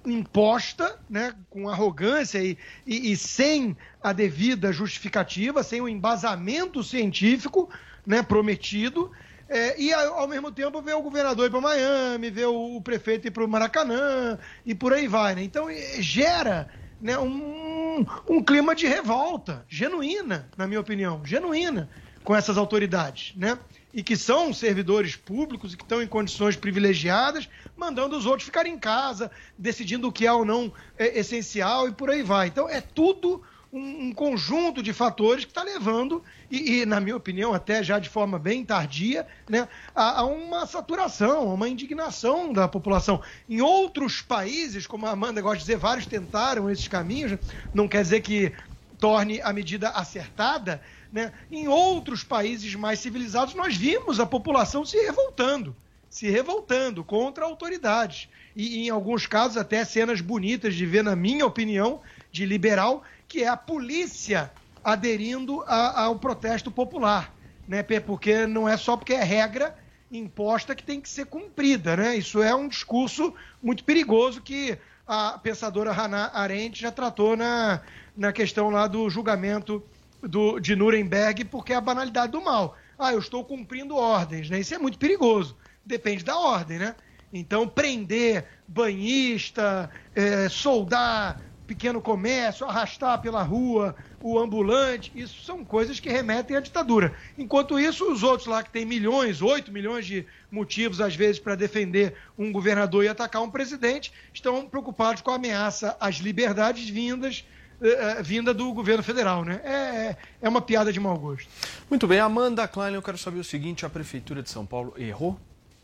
imposta, né, com arrogância e, e, e sem a devida justificativa, sem o embasamento científico, né, prometido, é, e ao, ao mesmo tempo ver o governador ir para Miami, ver o, o prefeito ir para o Maracanã e por aí vai. Né? Então gera, né, um, um clima de revolta genuína, na minha opinião, genuína com essas autoridades, né? E que são servidores públicos e que estão em condições privilegiadas, mandando os outros ficarem em casa, decidindo o que é ou não é essencial e por aí vai. Então, é tudo um, um conjunto de fatores que está levando, e, e, na minha opinião, até já de forma bem tardia, né, a, a uma saturação, a uma indignação da população. Em outros países, como a Amanda gosta de dizer, vários tentaram esses caminhos, não quer dizer que torne a medida acertada, né? Em outros países mais civilizados, nós vimos a população se revoltando, se revoltando contra autoridades. E, em alguns casos, até cenas bonitas de ver, na minha opinião, de liberal, que é a polícia aderindo a, ao protesto popular. Né? Porque não é só porque é regra imposta que tem que ser cumprida. Né? Isso é um discurso muito perigoso que a pensadora Hannah Arendt já tratou na, na questão lá do julgamento Do, de Nuremberg, porque é a banalidade do mal. Ah, eu estou cumprindo ordens, né? Isso é muito perigoso. Depende da ordem, né? Então, prender banhista, é, soldar pequeno comércio, arrastar pela rua o ambulante, isso são coisas que remetem à ditadura. Enquanto isso, os outros lá que têm milhões, oito milhões de motivos, às vezes, para defender um governador e atacar um presidente, estão preocupados com a ameaça às liberdades vindas vinda do governo federal, né? É, é uma piada de mau gosto. Muito bem, Amanda Klein, eu quero saber o seguinte, a Prefeitura de São Paulo errou?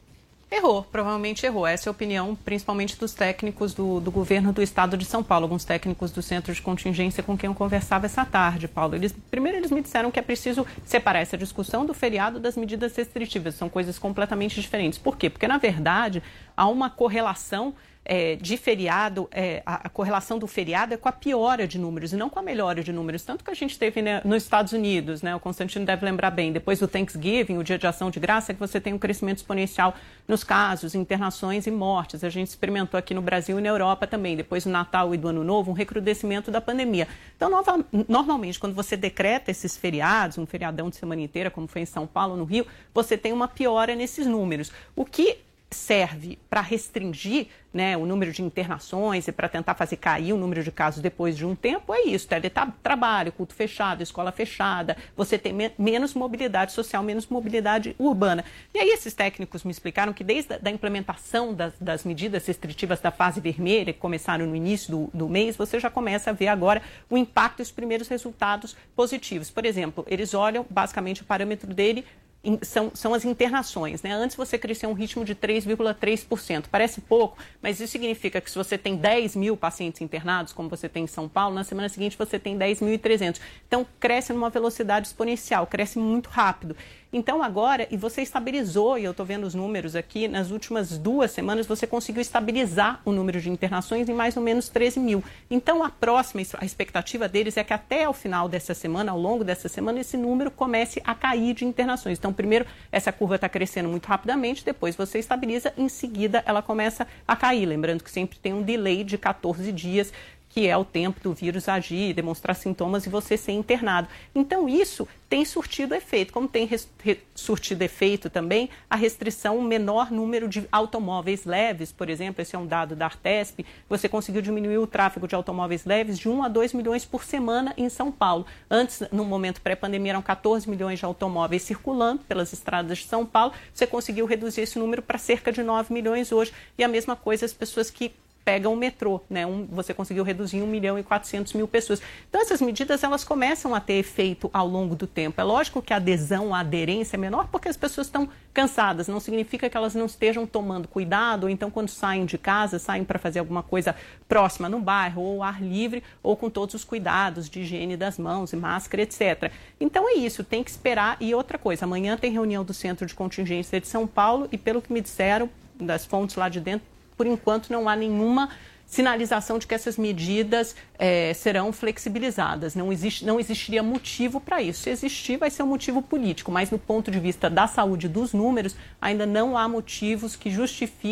Errou, provavelmente errou. Essa é a opinião, principalmente dos técnicos do, do governo do estado de São Paulo, alguns técnicos do centro de contingência com quem eu conversava essa tarde, Paulo. Eles, primeiro, eles me disseram que é preciso separar essa discussão do feriado das medidas restritivas. São coisas completamente diferentes. Por quê? Porque, na verdade, há uma correlação É, de feriado, é, a, a correlação do feriado é com a piora de números e não com a melhora de números. Tanto que a gente teve, né, nos Estados Unidos, né, o Constantino deve lembrar bem, depois do Thanksgiving, o Dia de Ação de Graça, que você tem um crescimento exponencial nos casos, internações e mortes. A gente experimentou aqui no Brasil e na Europa também, depois do Natal e do Ano Novo, um recrudescimento da pandemia. Então, nova, normalmente, quando você decreta esses feriados, um feriadão de semana inteira, como foi em São Paulo, no Rio, você tem uma piora nesses números. O que serve para restringir, né, o número de internações e para tentar fazer cair o número de casos depois de um tempo, é isso, teletrabalho, culto fechado, escola fechada, você tem me menos mobilidade social, menos mobilidade urbana. E aí esses técnicos me explicaram que desde a da implementação das, das medidas restritivas da fase vermelha, que começaram no início do, do mês, você já começa a ver agora o impacto e os primeiros resultados positivos. Por exemplo, eles olham basicamente o parâmetro dele, São, são as internações, né? Antes você crescia um ritmo de três vírgula três por cento. Parece pouco, mas isso significa que se você tem dez mil pacientes internados, como você tem em São Paulo, na semana seguinte você tem dez mil e trezentos. Então, cresce numa velocidade exponencial, cresce muito rápido. Então, agora, e você estabilizou, e eu estou vendo os números aqui, nas últimas duas semanas você conseguiu estabilizar o número de internações em mais ou menos treze mil. Então, a próxima, a expectativa deles é que até o final dessa semana, ao longo dessa semana, esse número comece a cair de internações. Então, primeiro, essa curva está crescendo muito rapidamente, depois você estabiliza, em seguida ela começa a cair. Lembrando que sempre tem um delay de quatorze dias, que é o tempo do vírus agir, demonstrar sintomas e você ser internado. Então, isso tem surtido efeito. Como tem surtido efeito também a restrição, um menor número de automóveis leves, por exemplo, esse é um dado da Artesp, você conseguiu diminuir o tráfego de automóveis leves de um a dois milhões por semana em São Paulo. Antes, no momento pré-pandemia, eram quatorze milhões de automóveis circulando pelas estradas de São Paulo, você conseguiu reduzir esse número para cerca de nove milhões hoje. E a mesma coisa as pessoas que pegam o metrô, né? Um, você conseguiu reduzir em um milhão e quatrocentos mil pessoas. Então, essas medidas, elas começam a ter efeito ao longo do tempo. É lógico que a adesão, a aderência é menor porque as pessoas estão cansadas. Não significa que elas não estejam tomando cuidado, ou então quando saem de casa, saem para fazer alguma coisa próxima no bairro, ou ao ar livre, ou com todos os cuidados de higiene das mãos e máscara, etcétera. Então, é isso, tem que esperar. E outra coisa, amanhã tem reunião do Centro de Contingência de São Paulo e, pelo que me disseram, das fontes lá de dentro, por enquanto não há nenhuma sinalização de que essas medidas é, serão flexibilizadas. Não, existe, não existiria motivo para isso. Se existir, vai ser um motivo político, mas no ponto de vista da saúde dos números, ainda não há motivos que justifiquem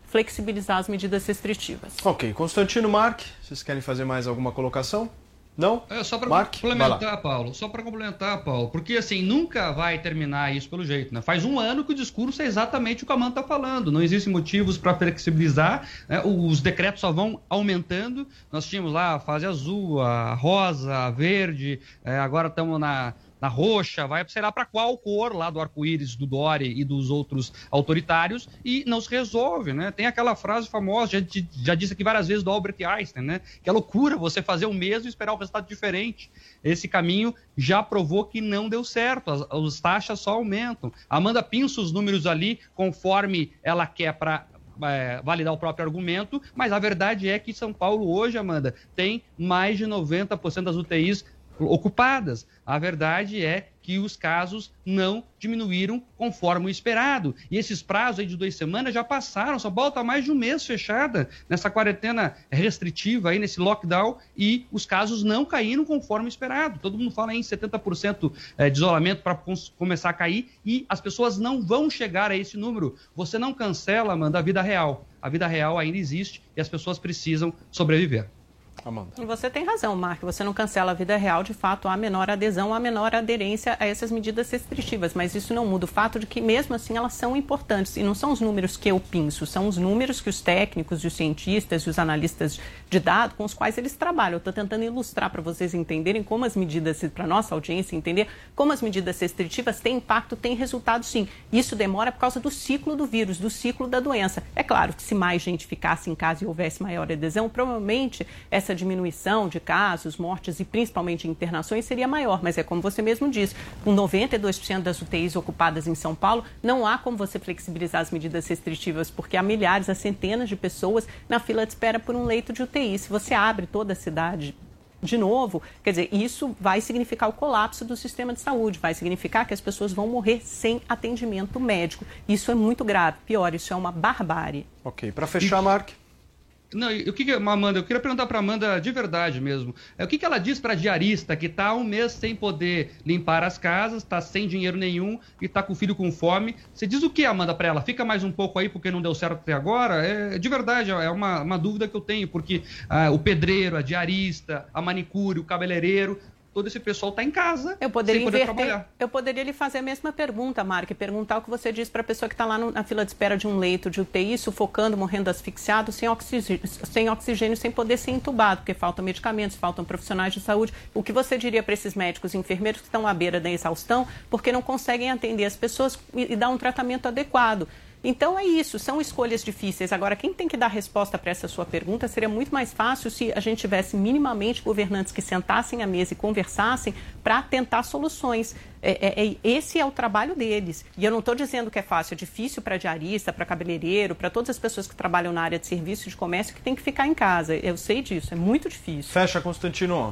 flexibilizar as medidas restritivas. Ok, Constantino, Mark, vocês querem fazer mais alguma colocação? Não? É, só para Mark, complementar, Paulo, só para complementar, Paulo, porque assim, nunca vai terminar isso pelo jeito, né? Faz um ano que o discurso é exatamente o que a Amanda está falando, não existem motivos para flexibilizar, né? Os decretos só vão aumentando, nós tínhamos lá a fase azul, a rosa, a verde, é, agora estamos na... na roxa, vai, sei lá, para qual cor lá do arco-íris, do Dória e dos outros autoritários, e não se resolve, né? Tem aquela frase famosa, já, já disse aqui várias vezes, do Albert Einstein, né? Que é loucura você fazer o mesmo e esperar um resultado diferente. Esse caminho já provou que não deu certo, as, as taxas só aumentam. A Amanda pinça os números ali conforme ela quer para É, validar o próprio argumento, mas a verdade é que São Paulo hoje, Amanda, tem mais de noventa por cento das U T Is ocupadas. A verdade é que os casos não diminuíram conforme o esperado. E esses prazos aí de duas semanas já passaram. São Paulo está mais de um mês fechada nessa quarentena restritiva, aí, nesse lockdown, e os casos não caíram conforme o esperado. Todo mundo fala em setenta por cento de isolamento para começar a cair e as pessoas não vão chegar a esse número. Você não cancela, Amanda, a vida real. A vida real ainda existe e as pessoas precisam sobreviver. Amanda. E você tem razão, Mark, você não cancela a vida real, de fato há menor adesão, há menor aderência a essas medidas restritivas, mas isso não muda o fato de que mesmo assim elas são importantes e não são os números que eu pinço, são os números que os técnicos, os cientistas e os analistas de dados com os quais eles trabalham. Eu estou tentando ilustrar para vocês entenderem como as medidas, para a nossa audiência entender como as medidas restritivas têm impacto, têm resultado sim. Isso demora por causa do ciclo do vírus, do ciclo da doença. É claro que se mais gente ficasse em casa e houvesse maior adesão, provavelmente essa diminuição de casos, mortes e principalmente internações seria maior, mas é como você mesmo disse, com noventa e dois por cento das U T Is ocupadas em São Paulo, não há como você flexibilizar as medidas restritivas, porque há milhares, há centenas de pessoas na fila de espera por um leito de U T I. Se você abre toda a cidade de novo, quer dizer, isso vai significar o colapso do sistema de saúde, vai significar que as pessoas vão morrer sem atendimento médico. Isso é muito grave, pior, isso é uma barbárie. Ok, para fechar, Mark. Não, o que, que Amanda, eu queria perguntar para Amanda de verdade mesmo. É, o que, que ela diz para a diarista que está há um mês sem poder limpar as casas, está sem dinheiro nenhum e está com o filho com fome? Você diz o que, Amanda, para ela? Fica mais um pouco aí porque não deu certo até agora? É, de verdade, é uma, uma dúvida que eu tenho, porque ah, o pedreiro, a diarista, a manicure, o cabeleireiro, todo esse pessoal está em casa, eu poderia sem poder inverter, trabalhar. Eu poderia lhe fazer a mesma pergunta, Mark, perguntar o que você diz para a pessoa que está lá no, na fila de espera de um leito de U T I, sufocando, morrendo asfixiado, sem oxigênio, sem oxigênio, sem poder ser entubado, porque faltam medicamentos, faltam profissionais de saúde. O que você diria para esses médicos e enfermeiros que estão à beira da exaustão, porque não conseguem atender as pessoas e, e dar um tratamento adequado? Então é isso, são escolhas difíceis. Agora, quem tem que dar resposta para essa sua pergunta seria muito mais fácil se a gente tivesse minimamente governantes que sentassem à mesa e conversassem para tentar soluções. É, é, esse é o trabalho deles. E eu não estou dizendo que é fácil, é difícil para diarista, para cabeleireiro, para todas as pessoas que trabalham na área de serviço de comércio que tem que ficar em casa. Eu sei disso, é muito difícil. Fecha, Constantino.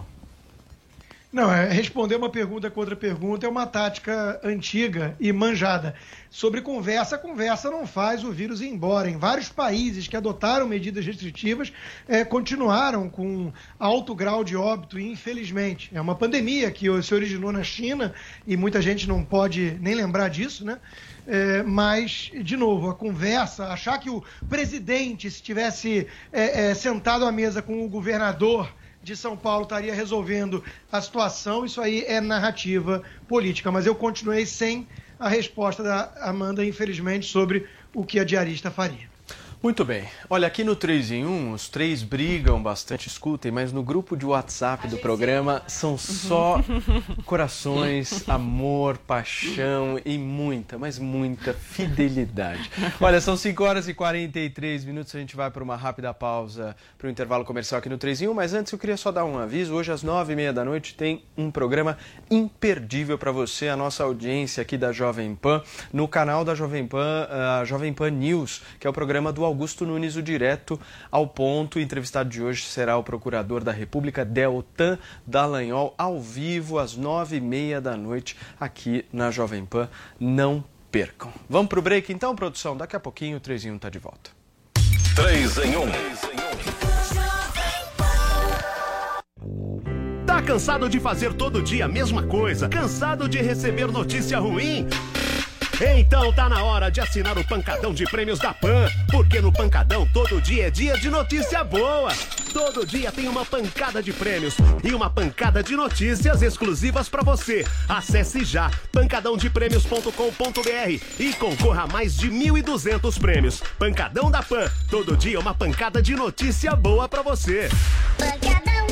Não, é, responder uma pergunta com outra pergunta é uma tática antiga e manjada. Sobre conversa, conversa não faz o vírus ir embora. Em vários países que adotaram medidas restritivas, é, continuaram com alto grau de óbito, infelizmente. É uma pandemia que se originou na China e muita gente não pode nem lembrar disso, né? É, mas, de novo, a conversa, achar que o presidente, se tivesse é, é, sentado à mesa com o governador de São Paulo, estaria resolvendo a situação, isso aí é narrativa política. Mas eu continuei sem a resposta da Amanda, infelizmente, sobre o que a diarista faria. Muito bem. Olha, aqui no três em um, os três brigam bastante, escutem, mas no grupo de WhatsApp do programa são só corações, amor, paixão e muita, mas muita fidelidade. Olha, são cinco horas e quarenta e três minutos, a gente vai para uma rápida pausa para o intervalo comercial aqui no três em um, mas antes eu queria só dar um aviso. Hoje às nove e meia da noite tem um programa imperdível para você, a nossa audiência aqui da Jovem Pan, no canal da Jovem Pan, a Jovem Pan News, que é o programa do Augusto Nunes, o Direto ao Ponto. O entrevistado de hoje será o Procurador da República, Deltan Dallagnol, ao vivo, às nove e meia da noite, aqui na Jovem Pan. Não percam. Vamos pro break então, produção? Daqui a pouquinho o três em um está de volta. três em um. Tá cansado de fazer todo dia a mesma coisa? Cansado de receber notícia ruim? Então tá na hora de assinar o Pancadão de Prêmios da Pan, porque no Pancadão todo dia é dia de notícia boa. Todo dia tem uma pancada de prêmios e uma pancada de notícias exclusivas pra você. Acesse já pancadão de prêmios ponto com ponto b r e concorra a mais de mil e duzentos prêmios. Pancadão da Pan, todo dia uma pancada de notícia boa pra você. Pancadão.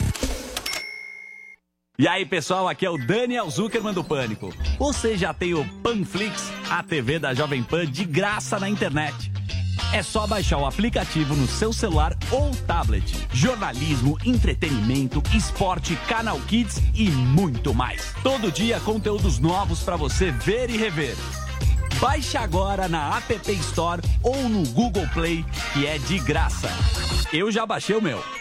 E aí, pessoal, aqui é o Daniel Zuckerman do Pânico. Você já tem o Panflix, a T V da Jovem Pan de graça na internet. É só baixar o aplicativo no seu celular ou tablet. Jornalismo, entretenimento, esporte, canal Kids e muito mais. Todo dia conteúdos novos para você ver e rever. Baixe agora na App Store ou no Google Play, que é de graça. Eu já baixei o meu.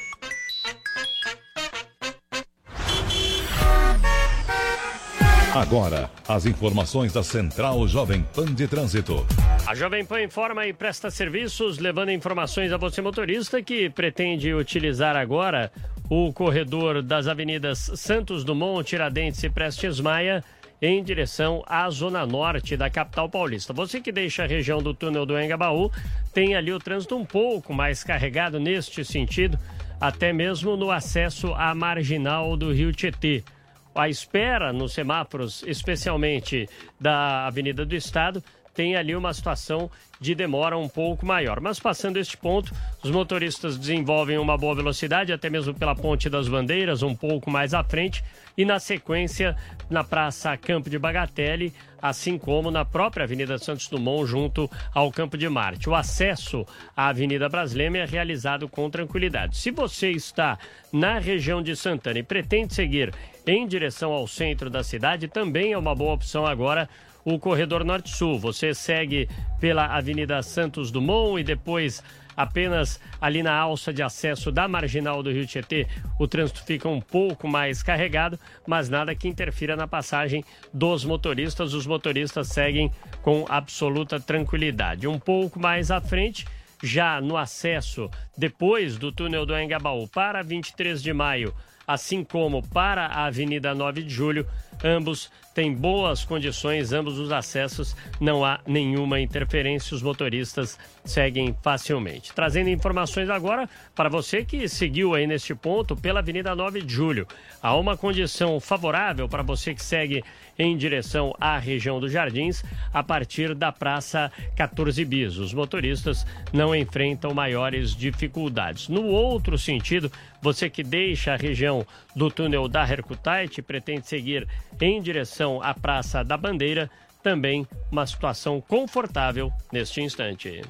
Agora, as informações da Central Jovem Pan de Trânsito. A Jovem Pan informa e presta serviços, levando informações a você, motorista, que pretende utilizar agora o corredor das avenidas Santos Dumont, Tiradentes e Prestes Maia, em direção à zona norte da capital paulista. Você que deixa a região do túnel do Engabaú, tem ali o trânsito um pouco mais carregado neste sentido, até mesmo no acesso à marginal do Rio Tietê. A espera nos semáforos, especialmente da Avenida do Estado, tem ali uma situação de demora um pouco maior. Mas passando este ponto, os motoristas desenvolvem uma boa velocidade, até mesmo pela Ponte das Bandeiras, um pouco mais à frente, e na sequência na Praça Campo de Bagatelle, assim como na própria Avenida Santos Dumont, junto ao Campo de Marte. O acesso à Avenida Brasleme é realizado com tranquilidade. Se você está na região de Santana e pretende seguir em direção ao centro da cidade, também é uma boa opção agora o Corredor Norte-Sul. Você segue pela Avenida Santos Dumont e depois apenas ali na alça de acesso da Marginal do Rio Tietê, o trânsito fica um pouco mais carregado, mas nada que interfira na passagem dos motoristas. Os motoristas seguem com absoluta tranquilidade. Um pouco mais à frente, já no acesso depois do túnel do Engabaú para vinte e três de maio, assim como para a Avenida nove de julho, ambos têm boas condições, ambos os acessos, não há nenhuma interferência, os motoristas seguem facilmente. Trazendo informações agora para você que seguiu aí neste ponto pela Avenida nove de julho. Há uma condição favorável para você que segue em direção à região dos Jardins, a partir da Praça quatorze bis. Os motoristas não enfrentam maiores dificuldades. No outro sentido, você que deixa a região do túnel da Hercutaite e pretende seguir em direção à Praça da Bandeira, também uma situação confortável neste instante.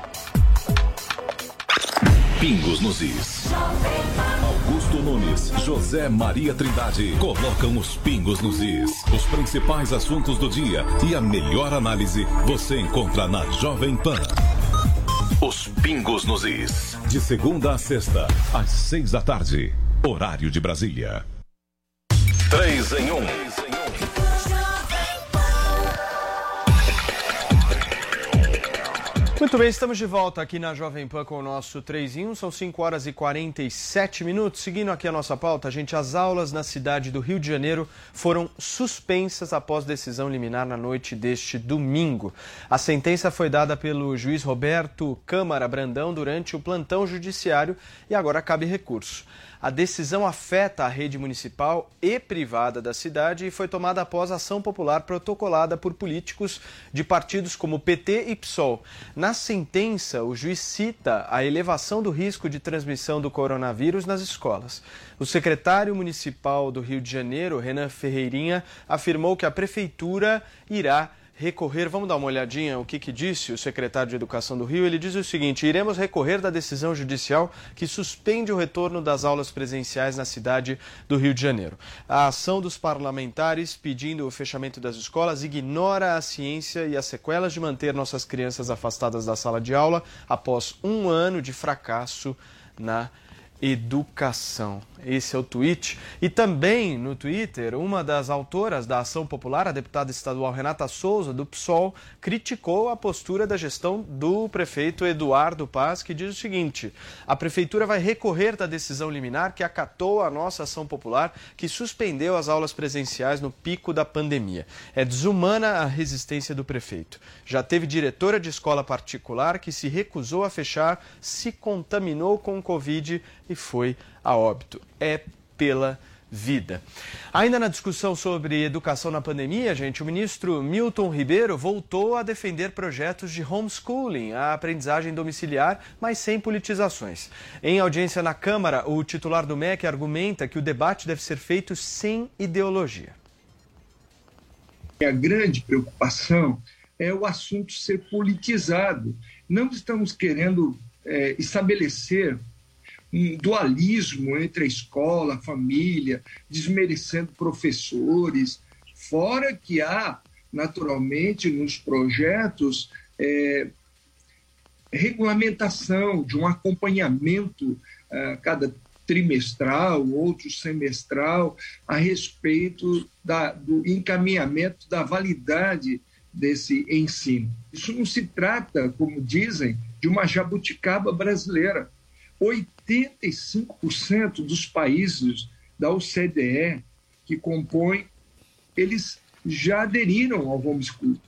Pingos nos is. Augusto Nunes, José Maria Trindade colocam os pingos nos is. Os principais assuntos do dia e a melhor análise você encontra na Jovem Pan. Os pingos nos is. De segunda a sexta, às seis da tarde. Horário de Brasília. Três em um. Muito bem, estamos de volta aqui na Jovem Pan com o nosso três em um, são cinco horas e quarenta e sete minutos. Seguindo aqui a nossa pauta, gente, as aulas na cidade do Rio de Janeiro foram suspensas após decisão liminar na noite deste domingo. A sentença foi dada pelo juiz Roberto Câmara Brandão durante o plantão judiciário e agora cabe recurso. A decisão afeta a rede municipal e privada da cidade e foi tomada após ação popular protocolada por políticos de partidos como P T e P SOL. Na sentença, o juiz cita a elevação do risco de transmissão do coronavírus nas escolas. O secretário municipal do Rio de Janeiro, Renan Ferreirinha, afirmou que a prefeitura irá recorrer. Vamos dar uma olhadinha o que, que disse o secretário de Educação do Rio. Ele diz o seguinte: iremos recorrer da decisão judicial que suspende o retorno das aulas presenciais na cidade do Rio de Janeiro. A ação dos parlamentares pedindo o fechamento das escolas ignora a ciência e as sequelas de manter nossas crianças afastadas da sala de aula após um ano de fracasso na educação. Esse é o tweet. E também no Twitter, uma das autoras da Ação Popular, a deputada estadual Renata Souza, do P SOL, criticou a postura da gestão do prefeito Eduardo Paz, que diz o seguinte: a prefeitura vai recorrer da decisão liminar que acatou a nossa Ação Popular, que suspendeu as aulas presenciais no pico da pandemia. É desumana a resistência do prefeito. Já teve diretora de escola particular que se recusou a fechar, se contaminou com o Covid e foi a óbito. É pela vida. Ainda na discussão sobre educação na pandemia, gente, o ministro Milton Ribeiro voltou a defender projetos de homeschooling, a aprendizagem domiciliar, mas sem politizações. Em audiência na Câmara, o titular do M E C argumenta que o debate deve ser feito sem ideologia. A grande preocupação é o assunto ser politizado. Não estamos querendo é, estabelecer um dualismo entre a escola, a família, desmerecendo professores, fora que há, naturalmente, nos projetos, é, regulamentação de um acompanhamento a cada trimestral, outro semestral, a respeito da, do encaminhamento da validade desse ensino. Isso não se trata, como dizem, de uma jabuticaba brasileira. oitenta e cinco por cento dos países da O C D E que compõem, eles já aderiram ao homeschooling.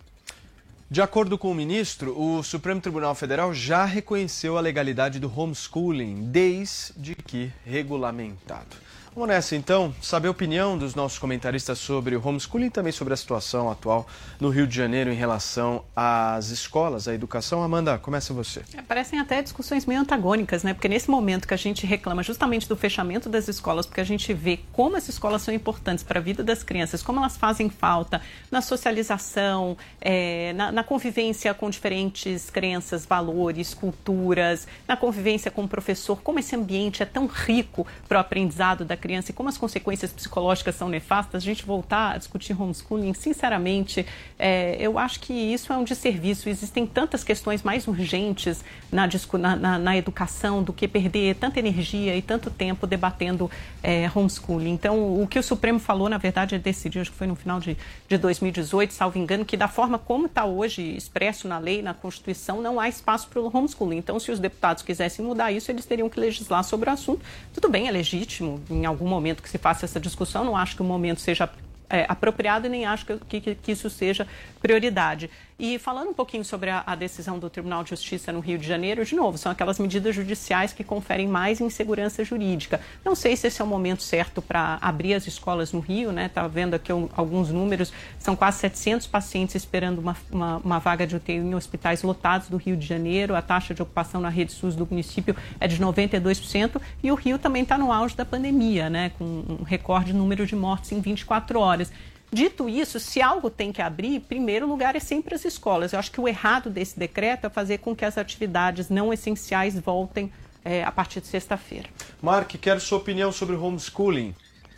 De acordo com o ministro, o Supremo Tribunal Federal já reconheceu a legalidade do homeschooling, desde que regulamentado. Vamos nessa, então, saber a opinião dos nossos comentaristas sobre o homeschooling e também sobre a situação atual no Rio de Janeiro em relação às escolas, à educação. Amanda, começa você. É, parecem até discussões meio antagônicas, né? Porque nesse momento que a gente reclama justamente do fechamento das escolas, porque a gente vê como as escolas são importantes para a vida das crianças, como elas fazem falta na socialização, é, na, na convivência com diferentes crenças, valores, culturas, na convivência com o professor, como esse ambiente é tão rico para o aprendizado da criança e como as consequências psicológicas são nefastas, a gente voltar a discutir homeschooling, sinceramente, é, eu acho que isso é um desserviço. Existem tantas questões mais urgentes na, na, na educação do que perder tanta energia e tanto tempo debatendo é, homeschooling. Então, o que o Supremo falou, na verdade, ele decidiu, acho que foi no final de, de dois mil e dezoito, salvo engano, que da forma como está hoje expresso na lei, na Constituição, não há espaço para o homeschooling. Então, se os deputados quisessem mudar isso, eles teriam que legislar sobre o assunto. Tudo bem, é legítimo, em algum momento que se faça essa discussão, não acho que o momento seja é, apropriado e nem acho que, que, que isso seja prioridade. E falando um pouquinho sobre a, a decisão do Tribunal de Justiça no Rio de Janeiro, de novo, são aquelas medidas judiciais que conferem mais insegurança jurídica. Não sei se esse é o momento certo para abrir as escolas no Rio, né? Estava vendo aqui um, alguns números, são quase setecentos pacientes esperando uma, uma, uma vaga de U T I em hospitais lotados do Rio de Janeiro. A taxa de ocupação na rede SUS do município é de noventa e dois por cento e o Rio também está no auge da pandemia, né? Com um recorde número de mortes em vinte e quatro horas. Dito isso, se algo tem que abrir, primeiro lugar é sempre as escolas. Eu acho que o errado desse decreto é fazer com que as atividades não essenciais voltem é, a partir de sexta-feira. Mark, quero sua opinião sobre o homeschooling.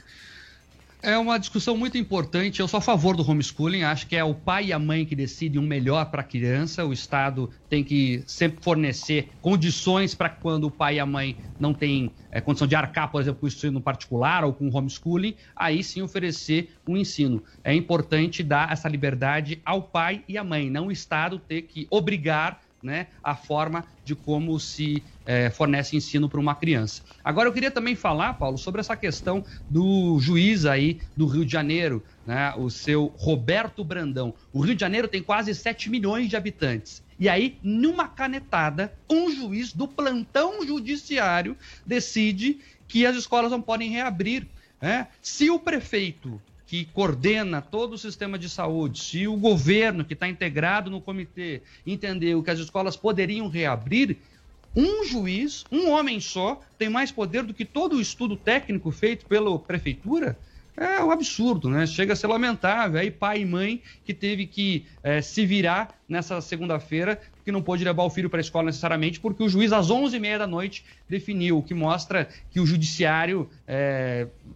É uma discussão muito importante. Eu sou a favor do homeschooling. Acho que é o pai e a mãe que decidem o melhor para a criança. O Estado tem que sempre fornecer condições para quando o pai e a mãe não têm é, condição de arcar, por exemplo, com o ensino particular ou com o homeschooling, aí sim oferecer um ensino. É importante dar essa liberdade ao pai e à mãe, não o Estado ter que obrigar, né, a forma de como se é, fornece ensino para uma criança. Agora eu queria também falar, Paulo, sobre essa questão do juiz aí do Rio de Janeiro, né, o seu Roberto Brandão. O Rio de Janeiro tem quase sete milhões de habitantes. E aí, numa canetada, um juiz do plantão judiciário decide que as escolas não podem reabrir, né? Se o prefeito que coordena todo o sistema de saúde, se o governo que está integrado no comitê entendeu que as escolas poderiam reabrir, um juiz, um homem só, tem mais poder do que todo o estudo técnico feito pela prefeitura? É um absurdo, né? Chega a ser lamentável. Aí pai e mãe que teve que é, se virar nessa segunda-feira, que não pôde levar o filho para a escola necessariamente, porque o juiz às onze e meia da noite definiu, o que mostra que o judiciário é,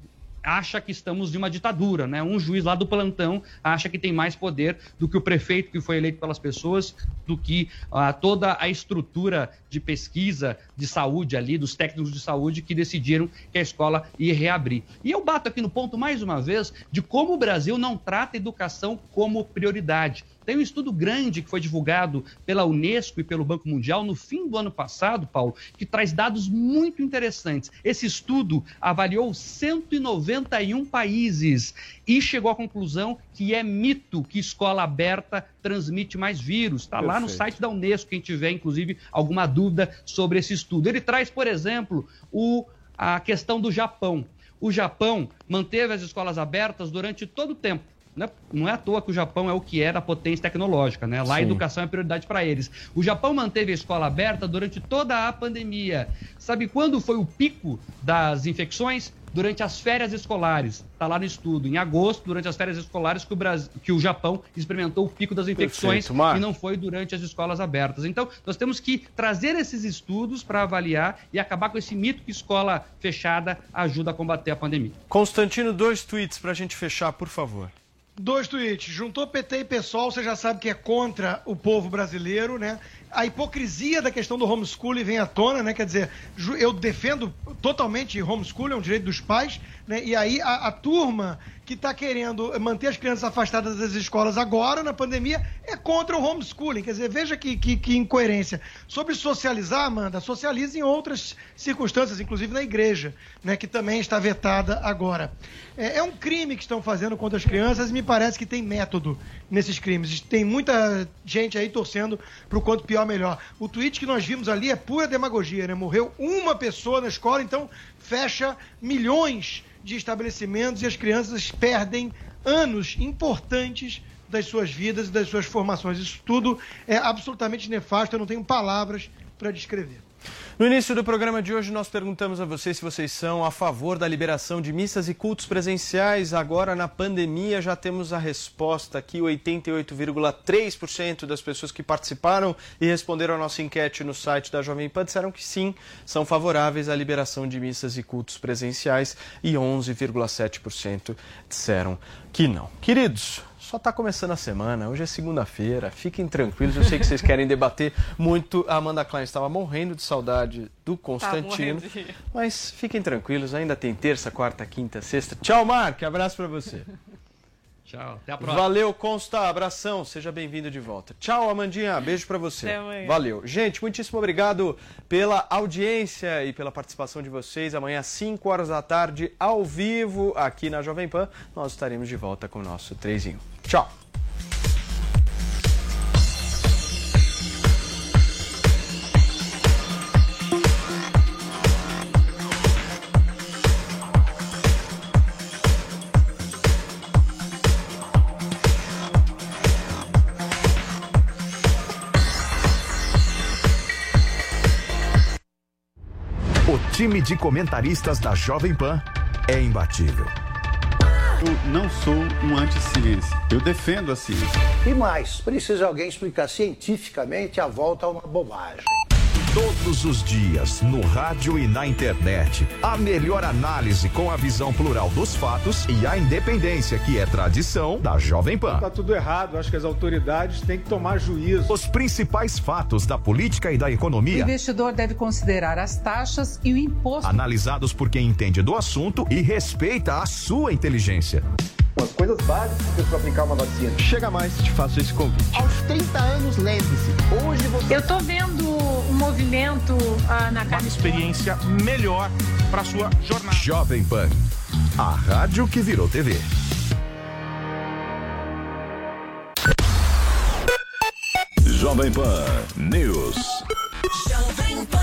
acha que estamos de uma ditadura, né? Um juiz lá do plantão acha que tem mais poder do que o prefeito que foi eleito pelas pessoas, do que uh, toda a estrutura de pesquisa de saúde ali, dos técnicos de saúde que decidiram que a escola ia reabrir. E eu bato aqui no ponto, mais uma vez, de como o Brasil não trata a educação como prioridade. Tem um estudo grande que foi divulgado pela Unesco e pelo Banco Mundial no fim do ano passado, Paulo, que traz dados muito interessantes. Esse estudo avaliou cento e noventa e um países e chegou à conclusão que é mito que escola aberta transmite mais vírus. Está lá no site da Unesco, quem tiver, inclusive, alguma dúvida sobre esse estudo. Ele traz, por exemplo, o, a questão do Japão. O Japão manteve as escolas abertas durante todo o tempo. Não é à toa que o Japão é o que é da potência tecnológica, né? Lá Sim. a educação é prioridade para eles. O Japão manteve a escola aberta durante toda a pandemia. Sabe quando foi o pico das infecções? Durante as férias escolares. Está lá no estudo. Em agosto, durante as férias escolares, que o, Brasil, que o Japão experimentou o pico das infecções Perfeito, e não foi durante as escolas abertas. Então, nós temos que trazer esses estudos para avaliar e acabar com esse mito que escola fechada ajuda a combater a pandemia. Constantino, dois tweets para a gente fechar, por favor. Dois tweets. Juntou P T e PSOL, você já sabe que é contra o povo brasileiro, né? A hipocrisia da questão do homeschooling vem à tona, né? Quer dizer, eu defendo totalmente homeschooling, é um direito dos pais, né? E aí a, a turma que está querendo manter as crianças afastadas das escolas agora, na pandemia, é contra o homeschooling. Quer dizer, veja que, que, que incoerência. Sobre socializar, Amanda, socialize em outras circunstâncias, inclusive na igreja, né? Que também está vetada agora. É, é um crime que estão fazendo contra as crianças e me parece que tem método nesses crimes. Tem muita gente aí torcendo para o quanto pior, melhor. O tweet que nós vimos ali é pura demagogia, né? Morreu uma pessoa na escola, então fecha milhões de estabelecimentos e as crianças perdem anos importantes das suas vidas e das suas formações. Isso tudo é absolutamente nefasto, eu não tenho palavras para descrever. No início do programa de hoje, nós perguntamos a vocês se vocês são a favor da liberação de missas e cultos presenciais. Agora, na pandemia, já temos a resposta aqui. oitenta e oito vírgula três por cento das pessoas que participaram e responderam a nossa enquete no site da Jovem Pan disseram que sim, são favoráveis à liberação de missas e cultos presenciais e onze vírgula sete por cento disseram que não. Queridos, só está começando a semana, hoje é segunda-feira, fiquem tranquilos, eu sei que vocês querem debater muito. A Amanda Klein estava morrendo de saudade do Constantino, tá, mas fiquem tranquilos, ainda tem terça, quarta, quinta, sexta. Tchau, Mark, abraço para você. Tchau, até a próxima. Valeu, Consta, abração, seja bem-vindo de volta. Tchau, Amandinha, beijo pra você. Valeu. Gente, muitíssimo obrigado pela audiência e pela participação de vocês. Amanhã às cinco horas da tarde, ao vivo, aqui na Jovem Pan, nós estaremos de volta com o nosso três em um. Tchau. O time de comentaristas da Jovem Pan é imbatível. Eu não sou um anti-ciência, eu defendo a ciência. E mais, precisa alguém explicar cientificamente a volta a uma bobagem. Todos os dias, no rádio e na internet, a melhor análise com a visão plural dos fatos e a independência que é tradição da Jovem Pan. Está tudo errado, acho que as autoridades têm que tomar juízo. Os principais fatos da política e da economia. O investidor deve considerar as taxas e o imposto. Analisados por quem entende do assunto e respeita a sua inteligência. As coisas básicas para aplicar uma vacina. Chega mais, te faço esse convite. Aos trinta anos, lembre-se, hoje você... Eu tô vendo um movimento uh, na casa. Uma experiência melhor para sua jornada. Jovem Pan, a rádio que virou T V. Jovem Pan News. Jovem Pan.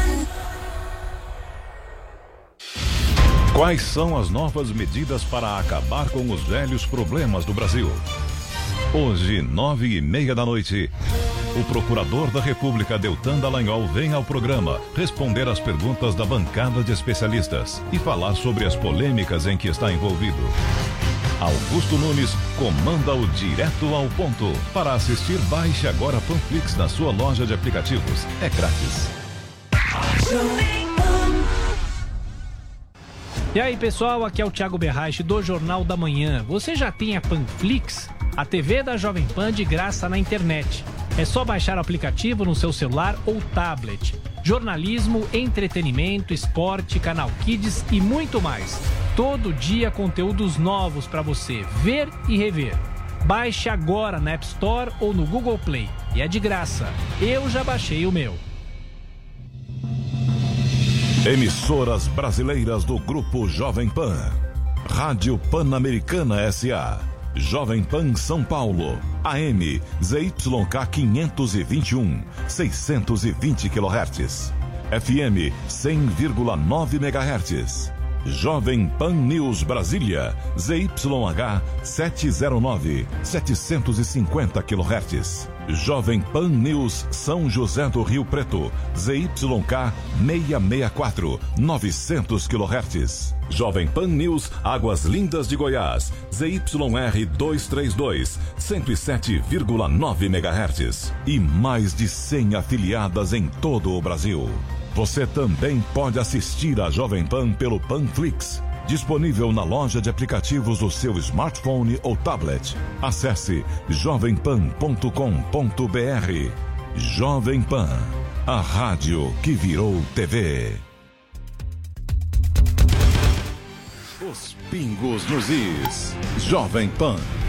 Quais são as novas medidas para acabar com os velhos problemas do Brasil? Hoje, nove e meia da noite, o Procurador da República, Deltan Dallagnol, vem ao programa responder às perguntas da bancada de especialistas e falar sobre as polêmicas em que está envolvido. Augusto Nunes comanda o Direto ao Ponto. Para assistir, baixe agora Panflix na sua loja de aplicativos. É grátis. E aí, pessoal, aqui é o Thiago Berraich do Jornal da Manhã. Você já tem a Panflix? A T V da Jovem Pan de graça na internet. É só baixar o aplicativo no seu celular ou tablet. Jornalismo, entretenimento, esporte, canal Kids e muito mais. Todo dia conteúdos novos para você ver e rever. Baixe agora na App Store ou no Google Play. E é de graça. Eu já baixei o meu. Emissoras brasileiras do Grupo Jovem Pan. Rádio Pan-Americana S A Jovem Pan São Paulo. A M Z Y K quinhentos e vinte e um, seiscentos e vinte quilohertz. F M cem vírgula nove megahertz. Jovem Pan News Brasília, Z Y H setecentos e nove, setecentos e cinquenta quilohertz. Jovem Pan News São José do Rio Preto, Z Y K seiscentos e sessenta e quatro, novecentos quilohertz. Jovem Pan News Águas Lindas de Goiás, Z Y R duzentos e trinta e dois, cento e sete vírgula nove megahertz. E mais de cem afiliadas em todo o Brasil. Você também pode assistir a Jovem Pan pelo Panflix, disponível na loja de aplicativos do seu smartphone ou tablet. Acesse jovem pan ponto com ponto b r. Jovem Pan, a rádio que virou T V. Os pingos nos is. Jovem Pan.